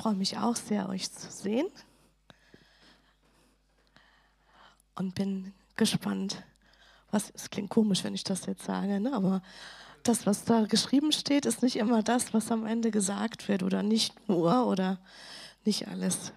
freue mich auch sehr, euch zu sehen und bin gespannt. Es klingt komisch, wenn ich das jetzt sage, ne? Aber das, was da geschrieben steht, ist nicht immer das, was am Ende gesagt wird oder nicht nur oder nicht alles.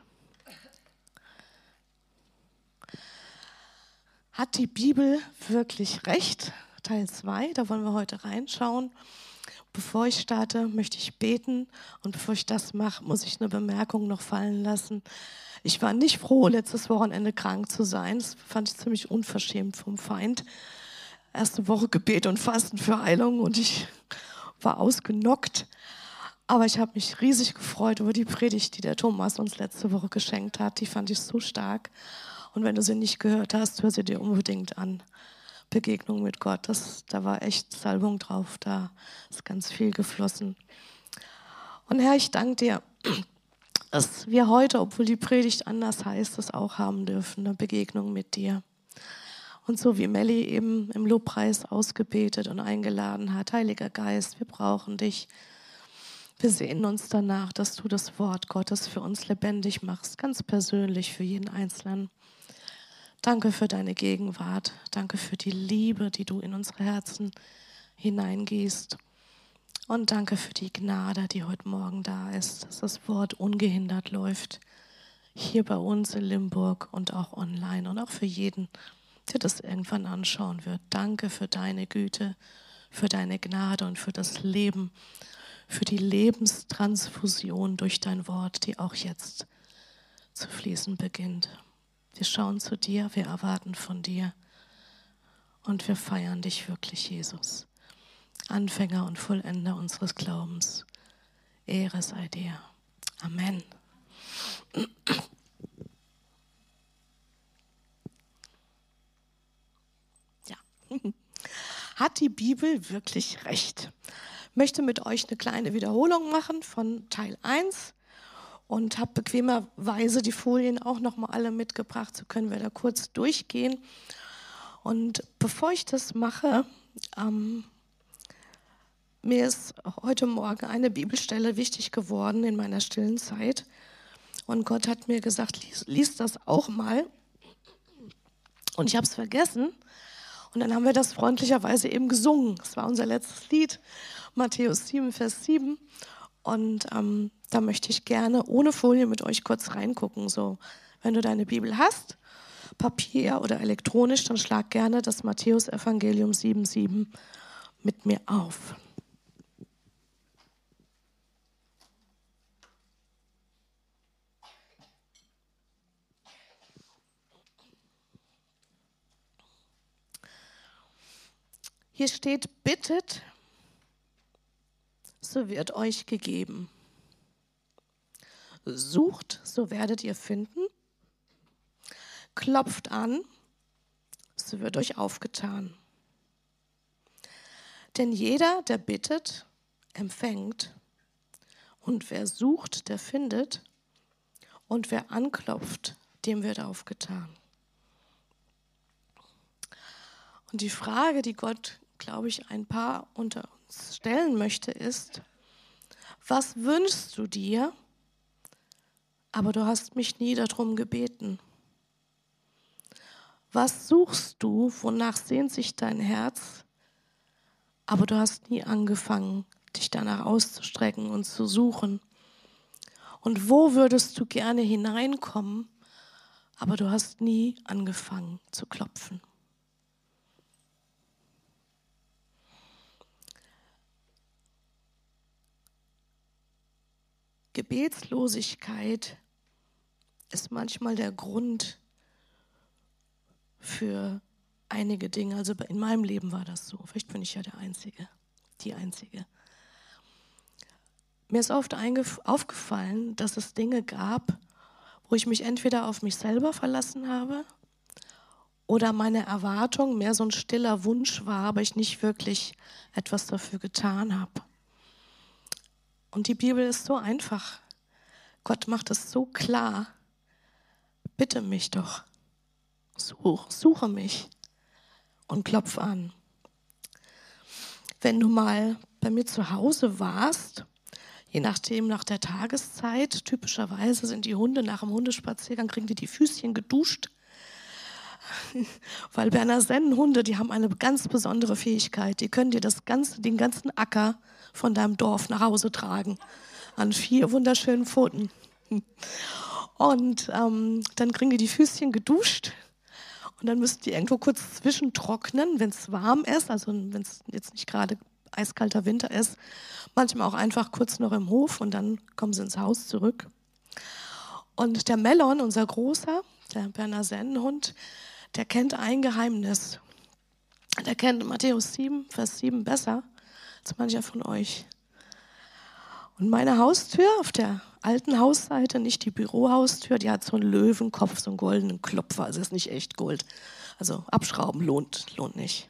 Hat die Bibel wirklich recht? Teil 2, da wollen wir heute reinschauen. Bevor ich starte, möchte ich beten und bevor ich das mache, muss ich eine Bemerkung noch fallen lassen. Ich war nicht froh, letztes Wochenende krank zu sein. Das fand ich ziemlich unverschämt vom Feind. Erste Woche Gebet und Fasten für Heilung und ich war ausgenockt. Aber ich habe mich riesig gefreut über die Predigt, die der Thomas uns letzte Woche geschenkt hat. Die fand ich so stark. Und wenn du sie nicht gehört hast, hör sie dir unbedingt an. Begegnung mit Gott, da war echt Salbung drauf, da ist ganz viel geflossen. Und Herr, ich danke dir, dass wir heute, obwohl die Predigt anders heißt, das auch haben dürfen, eine Begegnung mit dir. Und so wie Melli eben im Lobpreis ausgebetet und eingeladen hat, Heiliger Geist, wir brauchen dich. Wir sehnen uns danach, dass du das Wort Gottes für uns lebendig machst, ganz persönlich für jeden Einzelnen. Danke für deine Gegenwart. Danke für die Liebe, die du in unsere Herzen hineingießt. Und danke für die Gnade, die heute Morgen da ist, dass das Wort ungehindert läuft. Hier bei uns in Limburg und auch online und auch für jeden, der das irgendwann anschauen wird. Danke für deine Güte, für deine Gnade und für das Leben, für die Lebenstransfusion durch dein Wort, die auch jetzt zu fließen beginnt. Wir schauen zu dir, wir erwarten von dir und wir feiern dich wirklich, Jesus. Anfänger und Vollender unseres Glaubens. Ehre sei dir. Amen. Ja. Hat die Bibel wirklich recht? Ich möchte mit euch eine kleine Wiederholung machen von Teil 1. Und habe bequemerweise die Folien auch nochmal alle mitgebracht, so können wir da kurz durchgehen. Und bevor ich das mache, mir ist heute Morgen eine Bibelstelle wichtig geworden in meiner stillen Zeit. Und Gott hat mir gesagt, lies das auch mal. Und ich habe es vergessen. Und dann haben wir das freundlicherweise eben gesungen. Das war unser letztes Lied, Matthäus 7, Vers 7. Und da möchte ich gerne ohne Folie mit euch kurz reingucken. So, wenn du deine Bibel hast, Papier oder elektronisch, dann schlag gerne das Matthäus-Evangelium 7,7 mit mir auf. Hier steht, bittet, so wird euch gegeben. Sucht, so werdet ihr finden. Klopft an, so wird euch aufgetan. Denn jeder, der bittet, empfängt. Und wer sucht, der findet. Und wer anklopft, dem wird aufgetan. Und die Frage, die Gott, glaube ich, ein paar unter uns stellen möchte, ist, was wünschst du dir, aber du hast mich nie darum gebeten? Was suchst du, wonach sehnt sich dein Herz, aber du hast nie angefangen, dich danach auszustrecken und zu suchen? Und wo würdest du gerne hineinkommen, aber du hast nie angefangen zu klopfen? Gebetslosigkeit ist manchmal der Grund für einige Dinge. Also in meinem Leben war das so. Vielleicht bin ich ja der Einzige, die Einzige. Mir ist oft aufgefallen, dass es Dinge gab, wo ich mich entweder auf mich selber verlassen habe oder meine Erwartung mehr so ein stiller Wunsch war, aber ich nicht wirklich etwas dafür getan habe. Und die Bibel ist so einfach. Gott macht es so klar. Bitte mich doch. Suche mich und klopf an. Wenn du mal bei mir zu Hause warst, Je nachdem, nach der Tageszeit, typischerweise sind die Hunde nach dem Hundespaziergang, kriegen die Füßchen geduscht. Weil Berner Sennenhunde, die haben eine ganz besondere Fähigkeit. Die können dir den ganzen Acker von deinem Dorf nach Hause tragen. An 4 wunderschönen Pfoten. Und dann kriegen die Füßchen geduscht. Und dann müssen die irgendwo kurz zwischentrocknen, wenn es warm ist, also wenn es jetzt nicht gerade eiskalter Winter ist. Manchmal auch einfach kurz noch im Hof und dann kommen sie ins Haus zurück. Und der Mellon, unser Großer, der Berner Sennenhund, der kennt ein Geheimnis. Der kennt Matthäus 7, Vers 7 besser als mancher von euch. Und meine Haustür auf der alten Hausseite, nicht die Bürohaustür, die hat so einen Löwenkopf, so einen goldenen Klopfer. Also ist nicht echt Gold. Also abschrauben lohnt nicht.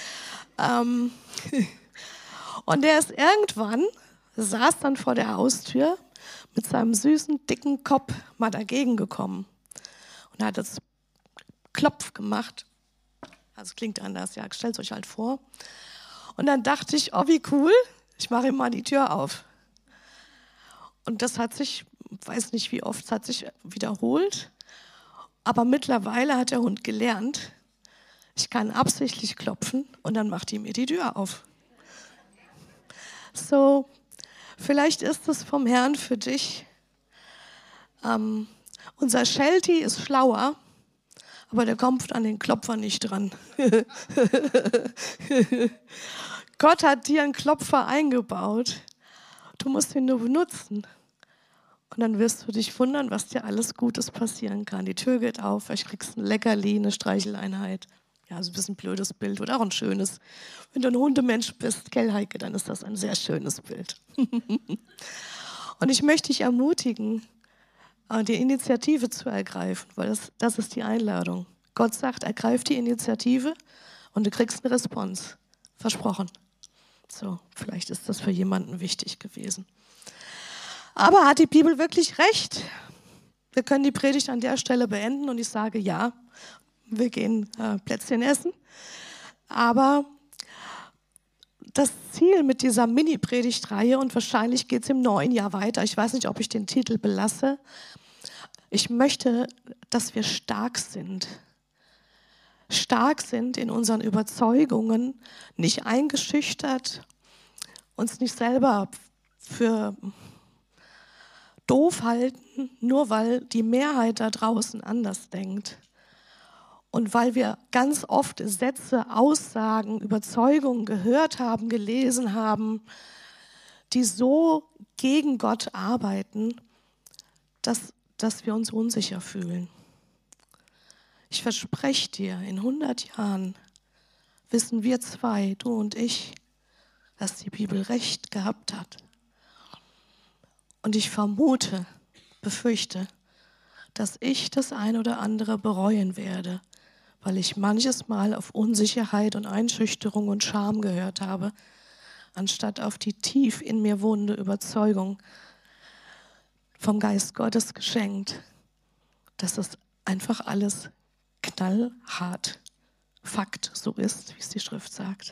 Und der ist irgendwann, saß dann vor der Haustür mit seinem süßen, dicken Kopf mal dagegen gekommen. Und er hat das Klopf gemacht. Also klingt anders, ja, stellt es euch halt vor. Und dann dachte ich, oh wie cool, ich mache ihm mal die Tür auf. Und das hat sich, weiß nicht wie oft, es hat sich wiederholt. Aber mittlerweile hat der Hund gelernt, ich kann absichtlich klopfen und dann macht die mir die Tür auf. So, vielleicht ist es vom Herrn für dich. Unser Sheltie ist schlauer, aber der kommt an den Klopfer nicht dran. Gott hat dir einen Klopfer eingebaut. Du musst ihn nur benutzen. Und dann wirst du dich wundern, was dir alles Gutes passieren kann. Die Tür geht auf, vielleicht kriegst du ein Leckerli, eine Streicheleinheit. Ja, so ein bisschen ein blödes Bild oder auch ein schönes. Wenn du ein Hundemensch bist, gell Heike, dann ist das ein sehr schönes Bild. Und ich möchte dich ermutigen, die Initiative zu ergreifen, weil das ist die Einladung. Gott sagt, ergreif die Initiative und du kriegst eine Response. Versprochen. So, vielleicht ist das für jemanden wichtig gewesen. Aber hat die Bibel wirklich recht? Wir können die Predigt an der Stelle beenden und ich sage ja, wir gehen Plätzchen essen. Aber das Ziel mit dieser Mini-Predigtreihe, und wahrscheinlich geht es im neuen Jahr weiter, ich weiß nicht, ob ich den Titel belasse, ich möchte, dass wir stark sind. Stark sind in unseren Überzeugungen, nicht eingeschüchtert, uns nicht selber für doof halten, nur weil die Mehrheit da draußen anders denkt. Und weil wir ganz oft Sätze, Aussagen, Überzeugungen gehört haben, gelesen haben, die so gegen Gott arbeiten, dass wir uns unsicher fühlen. Ich verspreche dir, in 100 Jahren wissen wir zwei, du und ich, dass die Bibel recht gehabt hat. Und ich befürchte, dass ich das ein oder andere bereuen werde, weil ich manches Mal auf Unsicherheit und Einschüchterung und Scham gehört habe, anstatt auf die tief in mir wohnende Überzeugung vom Geist Gottes geschenkt, dass es einfach alles knallhart Fakt so ist, wie es die Schrift sagt.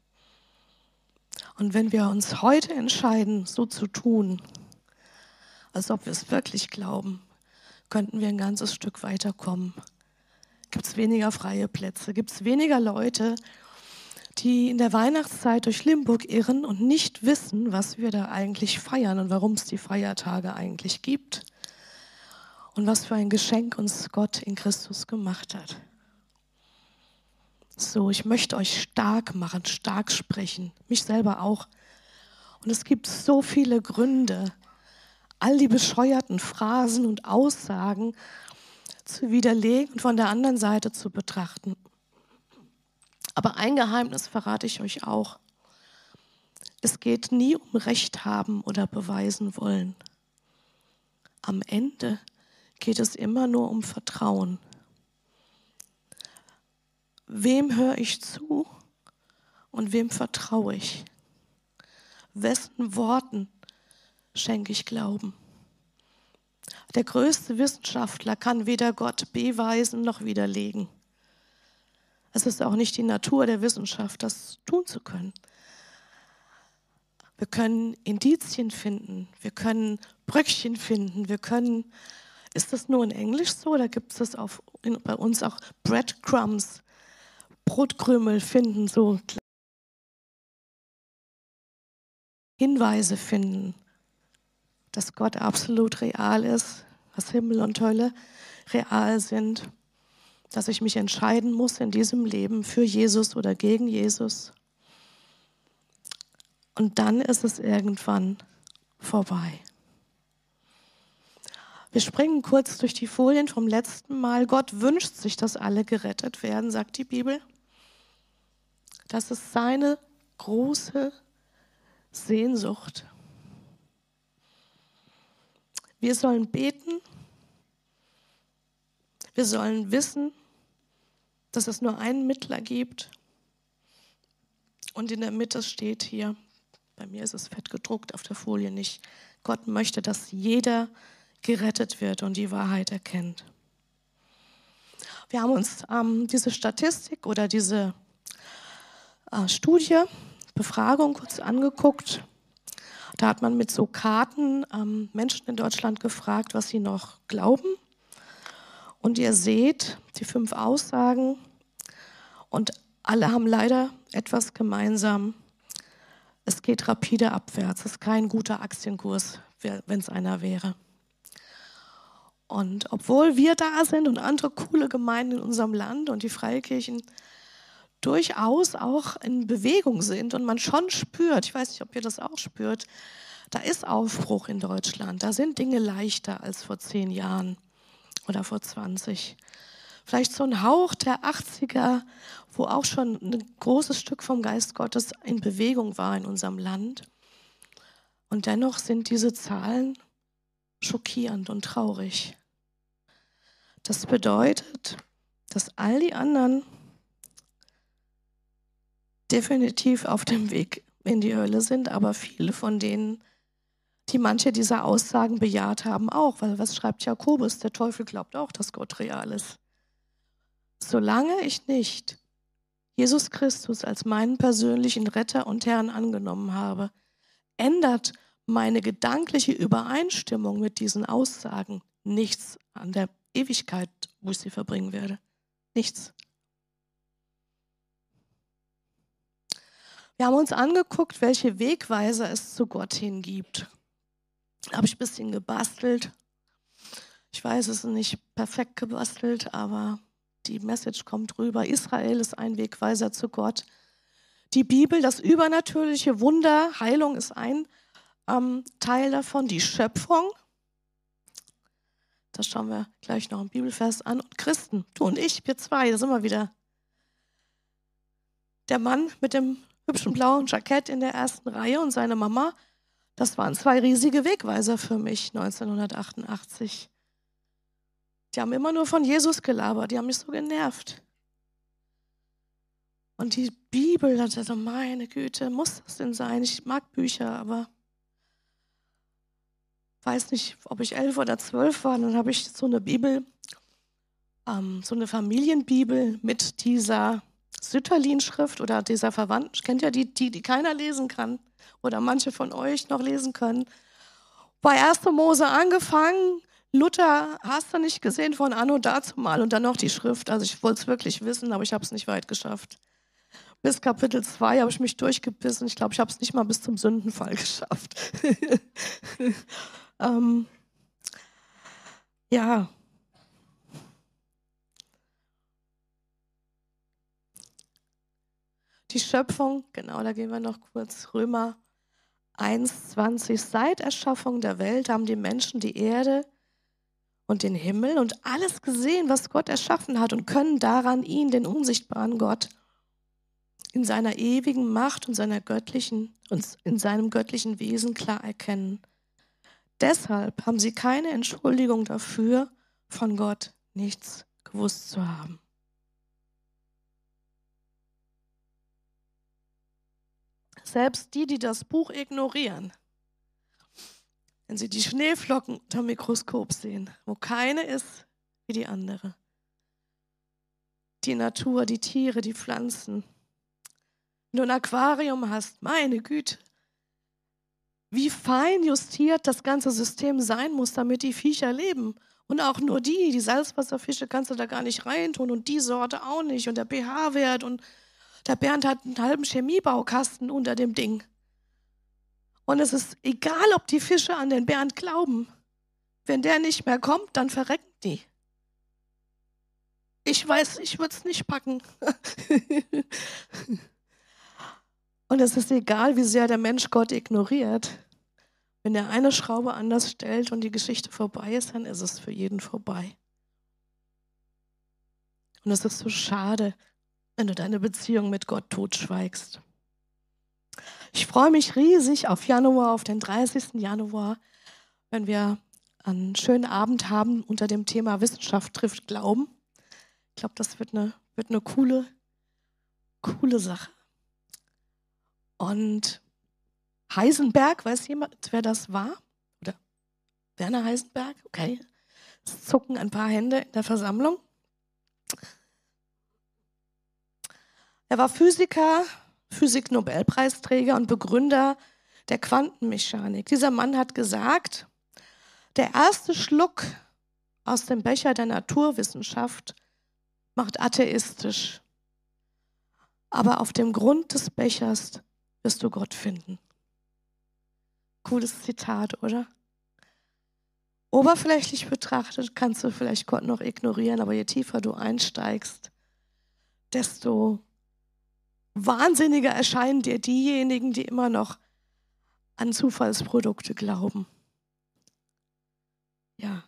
Und wenn wir uns heute entscheiden, so zu tun, als ob wir es wirklich glauben, könnten wir ein ganzes Stück weiterkommen. Gibt es weniger freie Plätze, gibt es weniger Leute, die in der Weihnachtszeit durch Limburg irren und nicht wissen, was wir da eigentlich feiern und warum es die Feiertage eigentlich gibt und was für ein Geschenk uns Gott in Christus gemacht hat. So, ich möchte euch stark machen, stark sprechen, mich selber auch. Und es gibt so viele Gründe, all die bescheuerten Phrasen und Aussagen zu widerlegen und von der anderen Seite zu betrachten. Aber ein Geheimnis verrate ich euch auch. Es geht nie um Recht haben oder beweisen wollen. Am Ende geht es immer nur um Vertrauen. Wem höre ich zu und wem vertraue ich? Wessen Worten schenke ich Glauben? Der größte Wissenschaftler kann weder Gott beweisen noch widerlegen. Es ist auch nicht die Natur der Wissenschaft, das tun zu können. Wir können Indizien finden, wir können Bröckchen finden, ist das nur in Englisch so oder gibt es das bei uns auch Breadcrumbs, Brotkrümel finden, so Hinweise finden, dass Gott absolut real ist, dass Himmel und Hölle real sind, dass ich mich entscheiden muss in diesem Leben für Jesus oder gegen Jesus. Und dann ist es irgendwann vorbei. Wir springen kurz durch die Folien vom letzten Mal. Gott wünscht sich, dass alle gerettet werden, sagt die Bibel. Das ist seine große Sehnsucht. Wir sollen beten. Wir sollen wissen, dass es nur einen Mittler gibt. Und in der Mitte steht hier, bei mir ist es fett gedruckt, auf der Folie nicht, Gott möchte, dass jeder gerettet wird und die Wahrheit erkennt. Wir haben uns diese Statistik oder diese Studie, Befragung kurz angeguckt. Da hat man mit so Karten Menschen in Deutschland gefragt, was sie noch glauben. Und ihr seht die 5 Aussagen und alle haben leider etwas gemeinsam. Es geht rapide abwärts. Es ist kein guter Aktienkurs, wenn es einer wäre. Und obwohl wir da sind und andere coole Gemeinden in unserem Land und die Freikirchen durchaus auch in Bewegung sind und man schon spürt, ich weiß nicht, ob ihr das auch spürt, da ist Aufbruch in Deutschland. Da sind Dinge leichter als vor 10 Jahren oder vor 20. Vielleicht so ein Hauch der 80er, wo auch schon ein großes Stück vom Geist Gottes in Bewegung war in unserem Land. Und dennoch sind diese Zahlen schockierend und traurig. Das bedeutet, dass all die anderen definitiv auf dem Weg in die Hölle sind, aber viele von denen, die manche dieser Aussagen bejaht haben, auch. Weil was schreibt Jakobus? Der Teufel glaubt auch, dass Gott real ist. Solange ich nicht Jesus Christus als meinen persönlichen Retter und Herrn angenommen habe, ändert meine gedankliche Übereinstimmung mit diesen Aussagen nichts an der Ewigkeit, wo ich sie verbringen werde. Nichts. Wir haben uns angeguckt, welche Wegweiser es zu Gott hin gibt. Da habe ich ein bisschen gebastelt. Ich weiß, es ist nicht perfekt gebastelt, aber die Message kommt rüber. Israel ist ein Wegweiser zu Gott. Die Bibel, das übernatürliche Wunder, Heilung ist ein Teil davon, die Schöpfung. Da schauen wir gleich noch einen Bibelvers an. Und Christen, du und ich, wir zwei, da sind wir wieder. Der Mann mit dem hübschen blauen Jackett in der ersten Reihe und seine Mama, das waren 2 riesige Wegweiser für mich 1988. Die haben immer nur von Jesus gelabert, die haben mich so genervt. Und die Bibel, da dachte ich, meine Güte, muss das denn sein? Ich mag Bücher, aber weiß nicht, ob ich 11 oder 12 war. Dann habe ich so eine Bibel, so eine Familienbibel mit dieser Sütterlin-Schrift oder dieser Verwandten. Kennt ja die keiner lesen kann oder manche von euch noch lesen können. Bei 1. Mose angefangen, Luther hast du nicht gesehen von anno dazumal und dann noch die Schrift. Also ich wollte es wirklich wissen, aber ich habe es nicht weit geschafft. Bis Kapitel 2 habe ich mich durchgebissen. Ich glaube, ich habe es nicht mal bis zum Sündenfall geschafft. Ja. Die Schöpfung, genau, da gehen wir noch kurz. Römer 1,20. Seit Erschaffung der Welt haben die Menschen die Erde und den Himmel und alles gesehen, was Gott erschaffen hat und können daran ihn, den unsichtbaren Gott, in seiner ewigen Macht und in seinem göttlichen Wesen klar erkennen. Deshalb haben sie keine Entschuldigung dafür, von Gott nichts gewusst zu haben. Selbst die das Buch ignorieren, wenn sie die Schneeflocken unter dem Mikroskop sehen, wo keine ist wie die andere. Die Natur, die Tiere, die Pflanzen. Wenn du ein Aquarium hast, meine Güte, wie fein justiert das ganze System sein muss, damit die Viecher leben. Und auch nur die Salzwasserfische kannst du da gar nicht reintun und die Sorte auch nicht und der pH-Wert und der Bernd hat einen halben Chemiebaukasten unter dem Ding. Und es ist egal, ob die Fische an den Bernd glauben. Wenn der nicht mehr kommt, dann verrecken die. Ich weiß, ich würde es nicht packen. Und es ist egal, wie sehr der Mensch Gott ignoriert. Wenn er eine Schraube anders stellt und die Geschichte vorbei ist, dann ist es für jeden vorbei. Und es ist so schade, wenn du deine Beziehung mit Gott totschweigst. Ich freue mich riesig auf Januar, auf den 30. Januar, wenn wir einen schönen Abend haben unter dem Thema Wissenschaft trifft Glauben. Ich glaube, das wird eine coole Sache. Und Heisenberg, weiß jemand, wer das war? Oder Werner Heisenberg? Okay. Es zucken ein paar Hände in der Versammlung. Er war Physiker, Physik-Nobelpreisträger und Begründer der Quantenmechanik. Dieser Mann hat gesagt, der erste Schluck aus dem Becher der Naturwissenschaft macht atheistisch. Aber auf dem Grund des Bechers wirst du Gott finden. Cooles Zitat, oder? Oberflächlich betrachtet kannst du vielleicht Gott noch ignorieren, aber je tiefer du einsteigst, desto wahnsinniger erscheinen dir diejenigen, die immer noch an Zufallsprodukte glauben. Ja.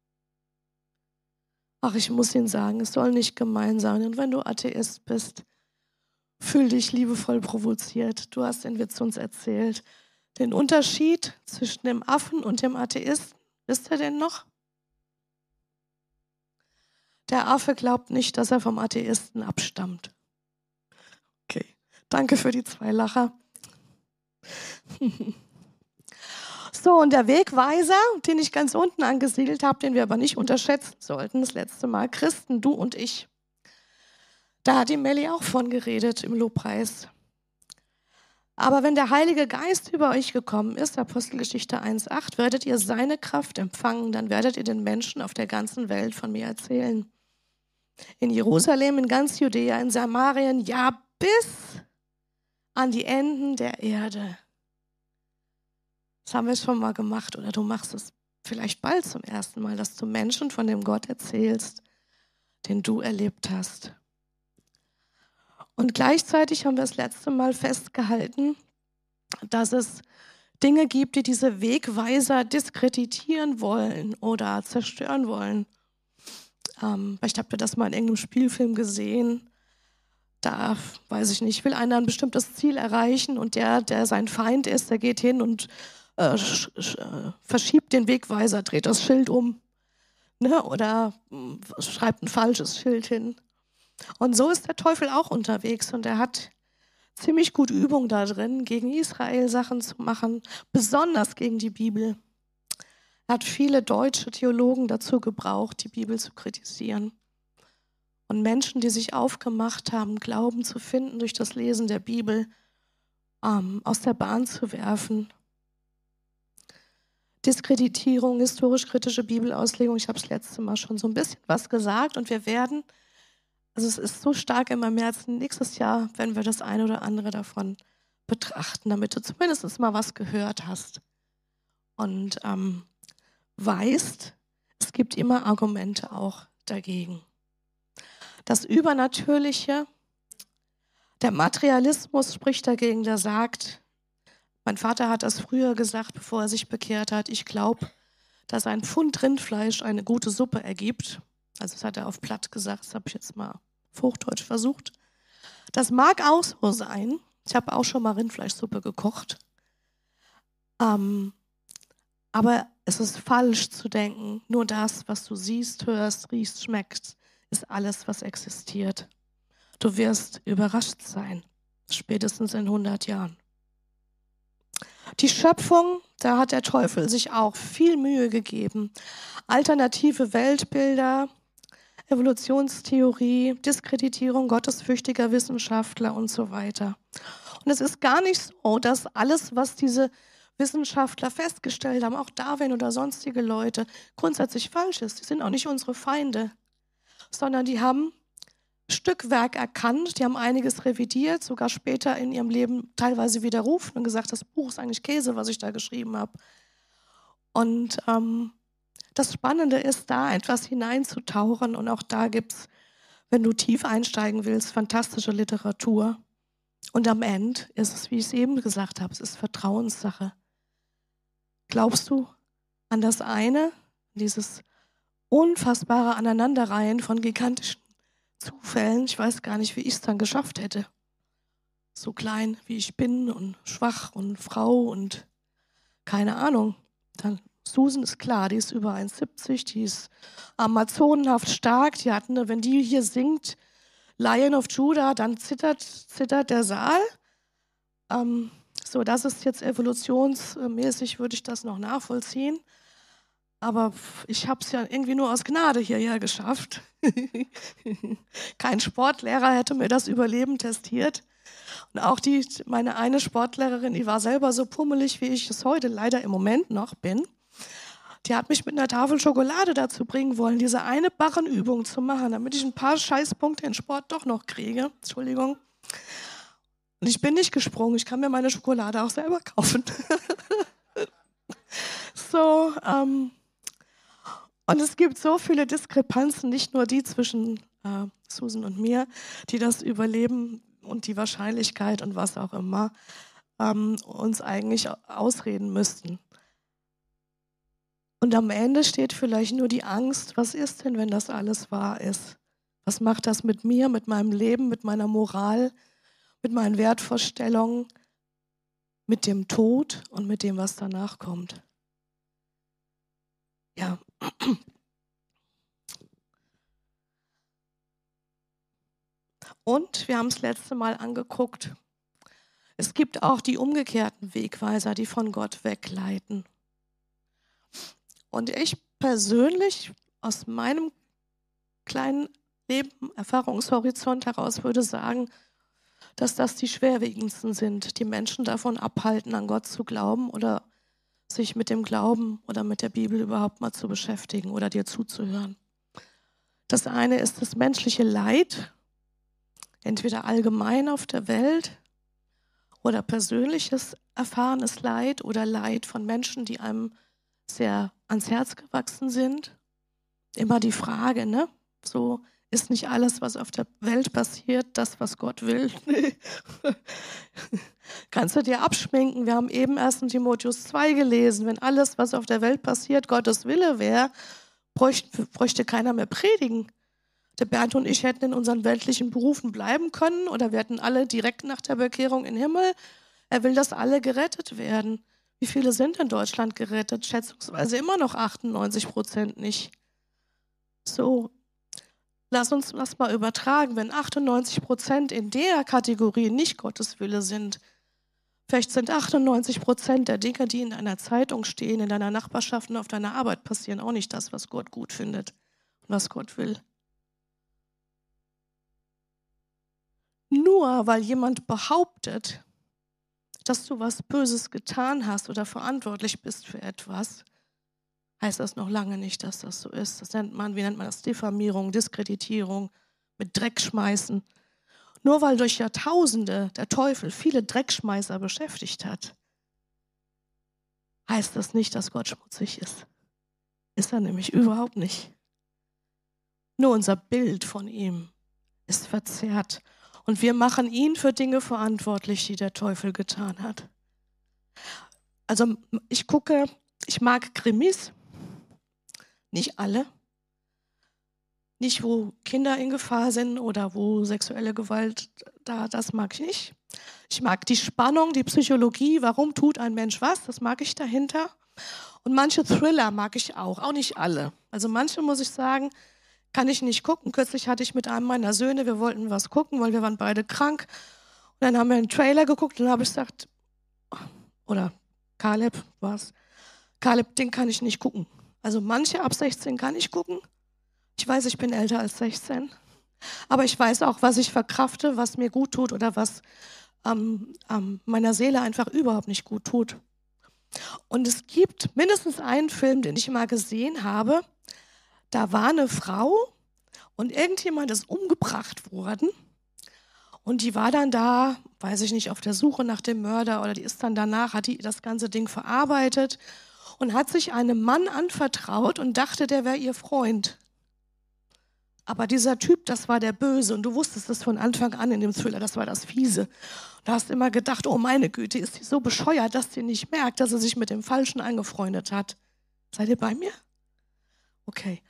Ach, ich muss Ihnen sagen, es soll nicht gemein sein. Und wenn du Atheist bist, fühl dich liebevoll provoziert. Du hast den Witz uns erzählt. Den Unterschied zwischen dem Affen und dem Atheisten, wisst ihr den noch? Der Affe glaubt nicht, dass er vom Atheisten abstammt. Okay, danke für die 2 Lacher. So, und der Wegweiser, den ich ganz unten angesiedelt habe, den wir aber nicht unterschätzen sollten, das letzte Mal, Christen, du und ich. Da hat die Melli auch von geredet im Lobpreis. Aber wenn der Heilige Geist über euch gekommen ist, Apostelgeschichte 1,8, werdet ihr seine Kraft empfangen, dann werdet ihr den Menschen auf der ganzen Welt von mir erzählen. In Jerusalem, in ganz Judäa, in Samarien, ja bis an die Enden der Erde. Das haben wir schon mal gemacht oder du machst es vielleicht bald zum ersten Mal, dass du Menschen von dem Gott erzählst, den du erlebt hast. Und gleichzeitig haben wir das letzte Mal festgehalten, dass es Dinge gibt, die diese Wegweiser diskreditieren wollen oder zerstören wollen. Vielleicht habt ihr das mal in irgendeinem Spielfilm gesehen. Da, weiß ich nicht, will einer ein bestimmtes Ziel erreichen und der sein Feind ist, der geht hin und verschiebt den Wegweiser, dreht das Schild um, ne? Oder schreibt ein falsches Schild hin. Und so ist der Teufel auch unterwegs und er hat ziemlich gut Übung da drin, gegen Israel Sachen zu machen, besonders gegen die Bibel. Er hat viele deutsche Theologen dazu gebraucht, die Bibel zu kritisieren. Und Menschen, die sich aufgemacht haben, Glauben zu finden durch das Lesen der Bibel, aus der Bahn zu werfen. Diskreditierung, historisch-kritische Bibelauslegung, ich habe das letzte Mal schon so ein bisschen was gesagt und wir werden, also es ist so stark in meinem Herzen, nächstes Jahr werden wir das eine oder andere davon betrachten, damit du zumindest mal was gehört hast und weißt, es gibt immer Argumente auch dagegen. Das Übernatürliche, der Materialismus spricht dagegen, der sagt, mein Vater hat das früher gesagt, bevor er sich bekehrt hat, ich glaube, dass ein Pfund Rindfleisch eine gute Suppe ergibt. Also das hat er auf platt gesagt, das habe ich jetzt mal auf Hochdeutsch versucht. Das mag auch so sein. Ich habe auch schon mal Rindfleischsuppe gekocht. Aber es ist falsch zu denken, nur das, was du siehst, hörst, riechst, schmeckst, ist alles, was existiert. Du wirst überrascht sein, spätestens in 100 Jahren. Die Schöpfung, da hat der Teufel sich auch viel Mühe gegeben. Alternative Weltbilder, Evolutionstheorie, Diskreditierung gottesfürchtiger Wissenschaftler und so weiter. Und es ist gar nicht so, dass alles, was diese Wissenschaftler festgestellt haben, auch Darwin oder sonstige Leute, grundsätzlich falsch ist. Die sind auch nicht unsere Feinde, sondern die haben Stückwerk erkannt, die haben einiges revidiert, sogar später in ihrem Leben teilweise widerrufen und gesagt, das Buch ist eigentlich Käse, was ich da geschrieben habe. Und das Spannende ist, da etwas hineinzutauchen, und auch da gibt es, wenn du tief einsteigen willst, fantastische Literatur. Und am Ende ist es, wie ich es eben gesagt habe, es ist Vertrauenssache. Glaubst du an das eine, dieses unfassbare Aneinanderreihen von gigantischen Zufällen? Ich weiß gar nicht, wie ich es dann geschafft hätte. So klein, wie ich bin und schwach und Frau und keine Ahnung. Dann Susan ist klar, die ist über 1,70, die ist amazonenhaft stark. Die hat wenn die hier singt, Lion of Judah, dann zittert der Saal. So, das ist jetzt evolutionsmäßig, würde ich das noch nachvollziehen. Aber ich habe es ja irgendwie nur aus Gnade hierher geschafft. Kein Sportlehrer hätte mir das Überleben testiert. Und auch meine eine Sportlehrerin, die war selber so pummelig, wie ich es heute leider im Moment noch bin. Die hat mich mit einer Tafel Schokolade dazu bringen wollen, diese eine Barrenübung zu machen, damit ich ein paar Scheißpunkte in Sport doch noch kriege. Entschuldigung. Und ich bin nicht gesprungen, ich kann mir meine Schokolade auch selber kaufen. So, und es gibt so viele Diskrepanzen, nicht nur die zwischen Susan und mir, die das Überleben und die Wahrscheinlichkeit und was auch immer uns eigentlich ausreden müssten. Und am Ende steht vielleicht nur die Angst, was ist denn, wenn das alles wahr ist? Was macht das mit mir, mit meinem Leben, mit meiner Moral, mit meinen Wertvorstellungen, mit dem Tod und mit dem, was danach kommt? Ja. Und wir haben es letzte Mal angeguckt, es gibt auch die umgekehrten Wegweiser, die von Gott wegleiten. Und ich persönlich aus meinem kleinen Leben, Erfahrungshorizont heraus würde sagen, dass das die schwerwiegendsten sind, die Menschen davon abhalten, an Gott zu glauben oder sich mit dem Glauben oder mit der Bibel überhaupt mal zu beschäftigen oder dir zuzuhören. Das eine ist das menschliche Leid, entweder allgemein auf der Welt oder persönliches erfahrenes Leid oder Leid von Menschen, die einem sehr ans Herz gewachsen sind. Immer die Frage, ne? So ist nicht alles, was auf der Welt passiert, das, was Gott will. Kannst du dir abschminken? Wir haben eben 1. Timotheus 2 gelesen. Wenn alles, was auf der Welt passiert, Gottes Wille wäre, bräuchte keiner mehr predigen. Der Bernd und ich hätten in unseren weltlichen Berufen bleiben können oder wir hätten alle direkt nach der Bekehrung in den Himmel. Er will, dass alle gerettet werden. Wie viele sind in Deutschland gerettet? Schätzungsweise immer noch 98% nicht. So, lass uns das mal übertragen. Wenn 98% in der Kategorie nicht Gottes Wille sind, vielleicht sind 98% der Dinge, die in einer Zeitung stehen, in deiner Nachbarschaft und auf deiner Arbeit passieren, auch nicht das, was Gott gut findet und was Gott will. Nur weil jemand behauptet, dass du was Böses getan hast oder verantwortlich bist für etwas, heißt das noch lange nicht, dass das so ist. Das nennt man, wie nennt man das? Diffamierung, Diskreditierung, mit Dreck schmeißen. Nur weil durch Jahrtausende der Teufel viele Dreckschmeißer beschäftigt hat, heißt das nicht, dass Gott schmutzig ist. Ist er nämlich überhaupt nicht. Nur unser Bild von ihm ist verzerrt. Und wir machen ihn für Dinge verantwortlich, die der Teufel getan hat. Also ich mag Krimis, nicht alle. Nicht, wo Kinder in Gefahr sind oder wo sexuelle Gewalt das mag ich nicht. Ich mag die Spannung, die Psychologie, warum tut ein Mensch was, das mag ich dahinter. Und manche Thriller mag ich auch nicht alle. Also manche, muss ich sagen, kann ich nicht gucken. Kürzlich hatte ich mit einem meiner Söhne, wir wollten was gucken, weil wir waren beide krank. Und dann haben wir einen Trailer geguckt und dann habe ich gesagt, oder Caleb war es, Caleb, den kann ich nicht gucken. Also manche ab 16 kann ich gucken. Ich weiß, ich bin älter als 16. Aber ich weiß auch, was ich verkrafte, was mir gut tut oder was meiner Seele einfach überhaupt nicht gut tut. Und es gibt mindestens einen Film, den ich mal gesehen habe. Da war eine Frau und irgendjemand ist umgebracht worden. Und die war dann da, weiß ich nicht, auf der Suche nach dem Mörder oder die ist dann danach, hat die das ganze Ding verarbeitet und hat sich einem Mann anvertraut und dachte, der wäre ihr Freund. Aber dieser Typ, das war der Böse und du wusstest es von Anfang an in dem Thriller, das war das Fiese. Du hast immer gedacht, oh meine Güte, ist sie so bescheuert, dass sie nicht merkt, dass sie sich mit dem Falschen angefreundet hat. Seid ihr bei mir? Okay.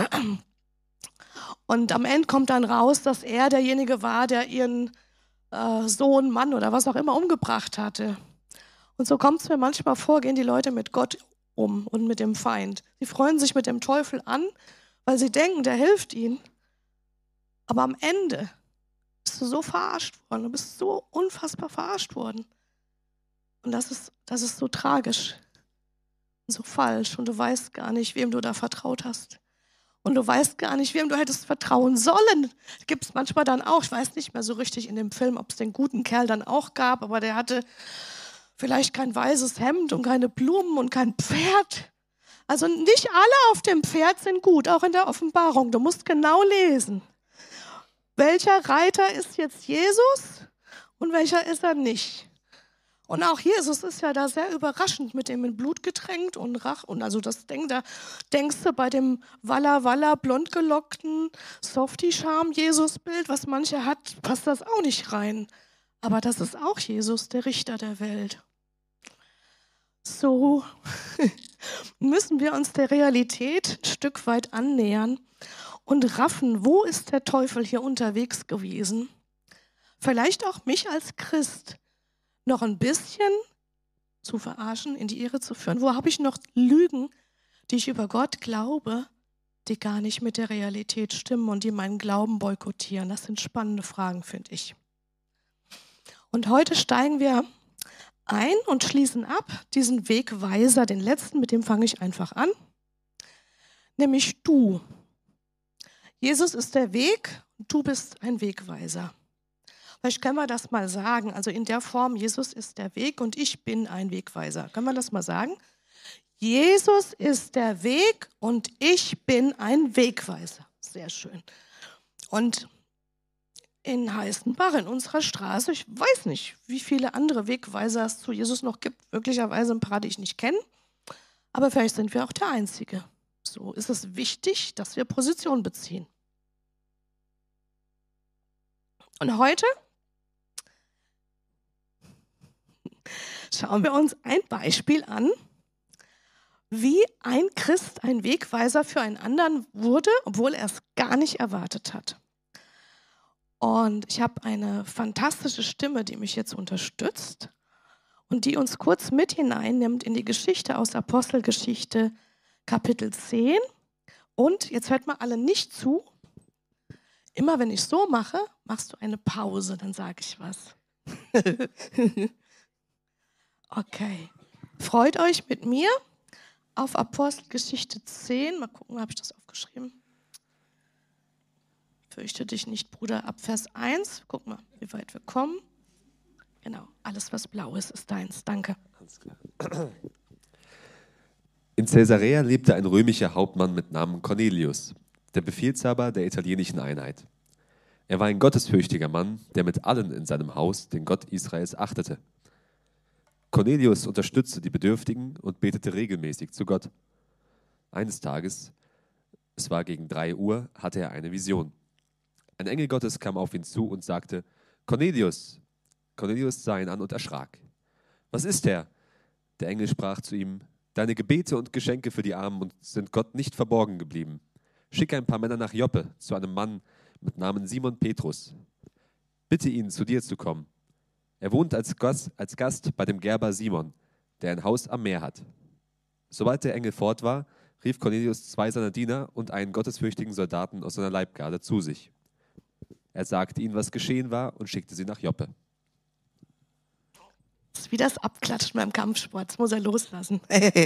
Und am Ende kommt dann raus, dass er derjenige war, der ihren Sohn, Mann oder was auch immer umgebracht hatte. Und so kommt es mir manchmal vor, gehen die Leute mit Gott um und mit dem Feind. Sie freuen sich mit dem Teufel an, weil sie denken, der hilft ihnen. Aber am Ende bist du so verarscht worden, du bist so unfassbar verarscht worden. Und das ist so tragisch und so falsch. Und du weißt gar nicht, wem du da vertraut hast. Und du weißt gar nicht, wem du hättest vertrauen sollen. Gibt es manchmal dann auch, ich weiß nicht mehr so richtig in dem Film, ob es den guten Kerl dann auch gab, aber der hatte vielleicht kein weißes Hemd und keine Blumen und kein Pferd. Also nicht alle auf dem Pferd sind gut, auch in der Offenbarung. Du musst genau lesen. Welcher Reiter ist jetzt Jesus und welcher ist er nicht? Und auch Jesus ist ja da sehr überraschend mit dem in Blut getränkt und Rach. Und also da denkst du bei dem Walla Walla blond gelockten Softie-Charme-Jesus-Bild, was manche hat, passt das auch nicht rein. Aber das ist auch Jesus, der Richter der Welt. So müssen wir uns der Realität ein Stück weit annähern und raffen, wo ist der Teufel hier unterwegs gewesen? Vielleicht auch mich als Christ noch ein bisschen zu verarschen, in die Irre zu führen. Wo habe ich noch Lügen, die ich über Gott glaube, die gar nicht mit der Realität stimmen und die meinen Glauben boykottieren? Das sind spannende Fragen, finde ich. Und heute steigen wir ein und schließen ab diesen Wegweiser, den letzten, mit dem fange ich einfach an, nämlich du. Jesus ist der Weg und du bist ein Wegweiser. Vielleicht können wir das mal sagen, also in der Form, Jesus ist der Weg und ich bin ein Wegweiser. Können wir das mal sagen? Jesus ist der Weg und ich bin ein Wegweiser. Sehr schön. Und in Heißenbach, in unserer Straße, ich weiß nicht, wie viele andere Wegweiser es zu Jesus noch gibt, möglicherweise ein paar, die ich nicht kenne, aber vielleicht sind wir auch der Einzige. So ist es wichtig, dass wir Position beziehen. Und heute schauen wir uns ein Beispiel an, wie ein Christ ein Wegweiser für einen anderen wurde, obwohl er es gar nicht erwartet hat. Und ich habe eine fantastische Stimme, die mich jetzt unterstützt und die uns kurz mit hineinnimmt in die Geschichte aus Apostelgeschichte Kapitel 10. Und jetzt hört mal alle nicht zu. Immer wenn ich so mache, machst du eine Pause, dann sage ich was. Okay. Freut euch mit mir auf Apostelgeschichte 10. Mal gucken, habe ich das aufgeschrieben? Fürchte dich nicht, Bruder, ab Vers 1. Guck mal, wie weit wir kommen. Genau, alles, was blau ist, ist deins. Danke. Alles klar. In Caesarea lebte ein römischer Hauptmann mit Namen Cornelius, der Befehlshaber der italienischen Einheit. Er war ein gottesfürchtiger Mann, der mit allen in seinem Haus den Gott Israels achtete. Cornelius unterstützte die Bedürftigen und betete regelmäßig zu Gott. Eines Tages, es war gegen 3 Uhr, hatte er eine Vision. Ein Engel Gottes kam auf ihn zu und sagte, Cornelius! Cornelius sah ihn an und erschrak. Was ist, Herr? Der Engel sprach zu ihm, deine Gebete und Geschenke für die Armen sind Gott nicht verborgen geblieben. Schicke ein paar Männer nach Joppe zu einem Mann mit Namen Simon Petrus. Bitte ihn, zu dir zu kommen. Er wohnt als Gast bei dem Gerber Simon, der ein Haus am Meer hat. Sobald der Engel fort war, rief Cornelius 2 seiner Diener und einen gottesfürchtigen Soldaten aus seiner Leibgarde zu sich. Er sagte ihnen, was geschehen war und schickte sie nach Joppe. Das ist wie das Abklatschen beim Kampfsport, das muss er loslassen.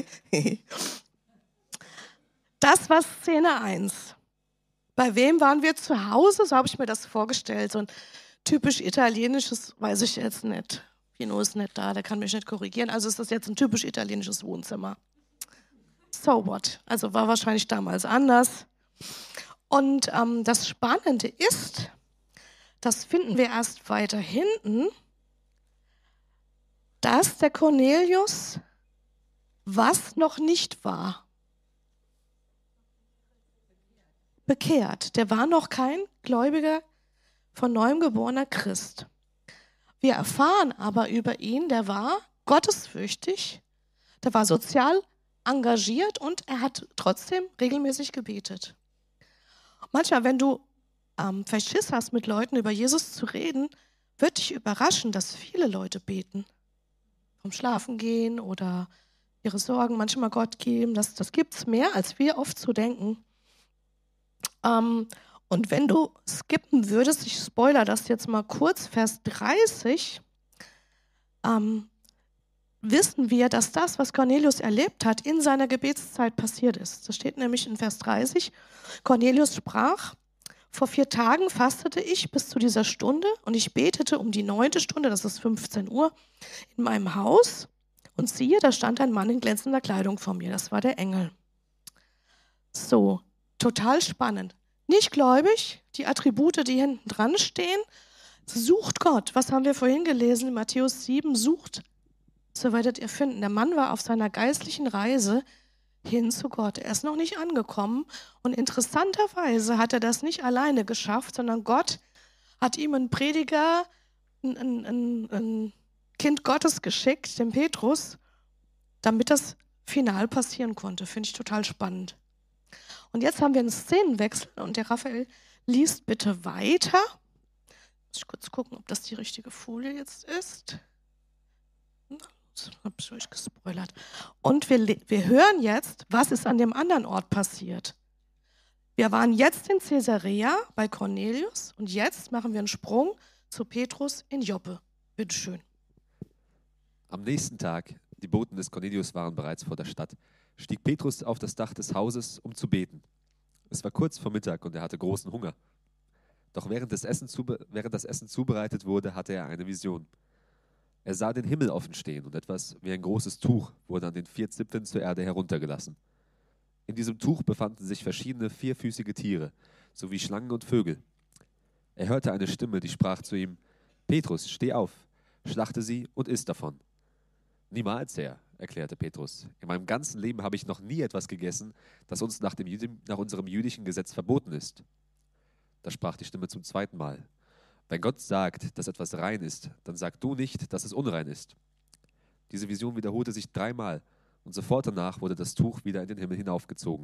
Das war Szene 1. Bei wem waren wir zu Hause? So habe ich mir das vorgestellt. So ein typisch italienisches, weiß ich jetzt nicht. Pino ist nicht da, der kann mich nicht korrigieren. Also ist das jetzt ein typisch italienisches Wohnzimmer. So what? Also war wahrscheinlich damals anders. Und das Spannende ist, das finden wir erst weiter hinten, dass der Cornelius was noch nicht war. Bekehrt. Der war noch kein gläubiger, von neuem geborener Christ. Wir erfahren aber über ihn, der war gottesfürchtig, der war sozial engagiert und er hat trotzdem regelmäßig gebetet. Manchmal, wenn du vielleicht Schiss hast, mit Leuten über Jesus zu reden, wird dich überraschen, dass viele Leute beten. Vom Schlafen gehen oder ihre Sorgen manchmal Gott geben. Das gibt es mehr, als wir oft so denken. Und wenn du skippen würdest, ich spoilere das jetzt mal kurz, Vers 30, wissen wir, dass das, was Cornelius erlebt hat, in seiner Gebetszeit passiert ist. Das steht nämlich in Vers 30. Cornelius sprach: Vor 4 Tagen fastete ich bis zu dieser Stunde und ich betete um die 9. Stunde, das ist 15 Uhr, in meinem Haus. Und siehe, da stand ein Mann in glänzender Kleidung vor mir. Das war der Engel. So, total spannend. Nicht gläubig, die Attribute, die hinten dran stehen, sucht Gott. Was haben wir vorhin gelesen in Matthäus 7? Sucht, so werdet ihr finden. Der Mann war auf seiner geistlichen Reise hin zu Gott. Er ist noch nicht angekommen und interessanterweise hat er das nicht alleine geschafft, sondern Gott hat ihm einen Prediger, ein Kind Gottes geschickt, den Petrus, damit das final passieren konnte. Finde ich total spannend. Und jetzt haben wir einen Szenenwechsel und der Raphael liest bitte weiter. Muss ich kurz gucken, ob das die richtige Folie jetzt ist. Habe ich euch gespoilert. Und wir hören jetzt, was ist an dem anderen Ort passiert. Wir waren jetzt in Caesarea bei Cornelius und jetzt machen wir einen Sprung zu Petrus in Joppe. Bitte schön. Am nächsten Tag, die Boten des Cornelius waren bereits vor der Stadt, stieg Petrus auf das Dach des Hauses, um zu beten. Es war kurz vor Mittag und er hatte großen Hunger. Doch während das Essen zubereitet wurde, hatte er eine Vision. Er sah den Himmel offen stehen und etwas wie ein großes Tuch wurde an den 4 Zipfeln zur Erde heruntergelassen. In diesem Tuch befanden sich verschiedene 4-füßige Tiere, sowie Schlangen und Vögel. Er hörte eine Stimme, die sprach zu ihm: Petrus, steh auf, schlachte sie und iss davon. Niemals, Herr, erklärte Petrus. In meinem ganzen Leben habe ich noch nie etwas gegessen, das uns nach unserem jüdischen Gesetz verboten ist. Da sprach die Stimme zum 2. Mal: Wenn Gott sagt, dass etwas rein ist, dann sag du nicht, dass es unrein ist. Diese Vision wiederholte sich 3 Mal und sofort danach wurde das Tuch wieder in den Himmel hinaufgezogen.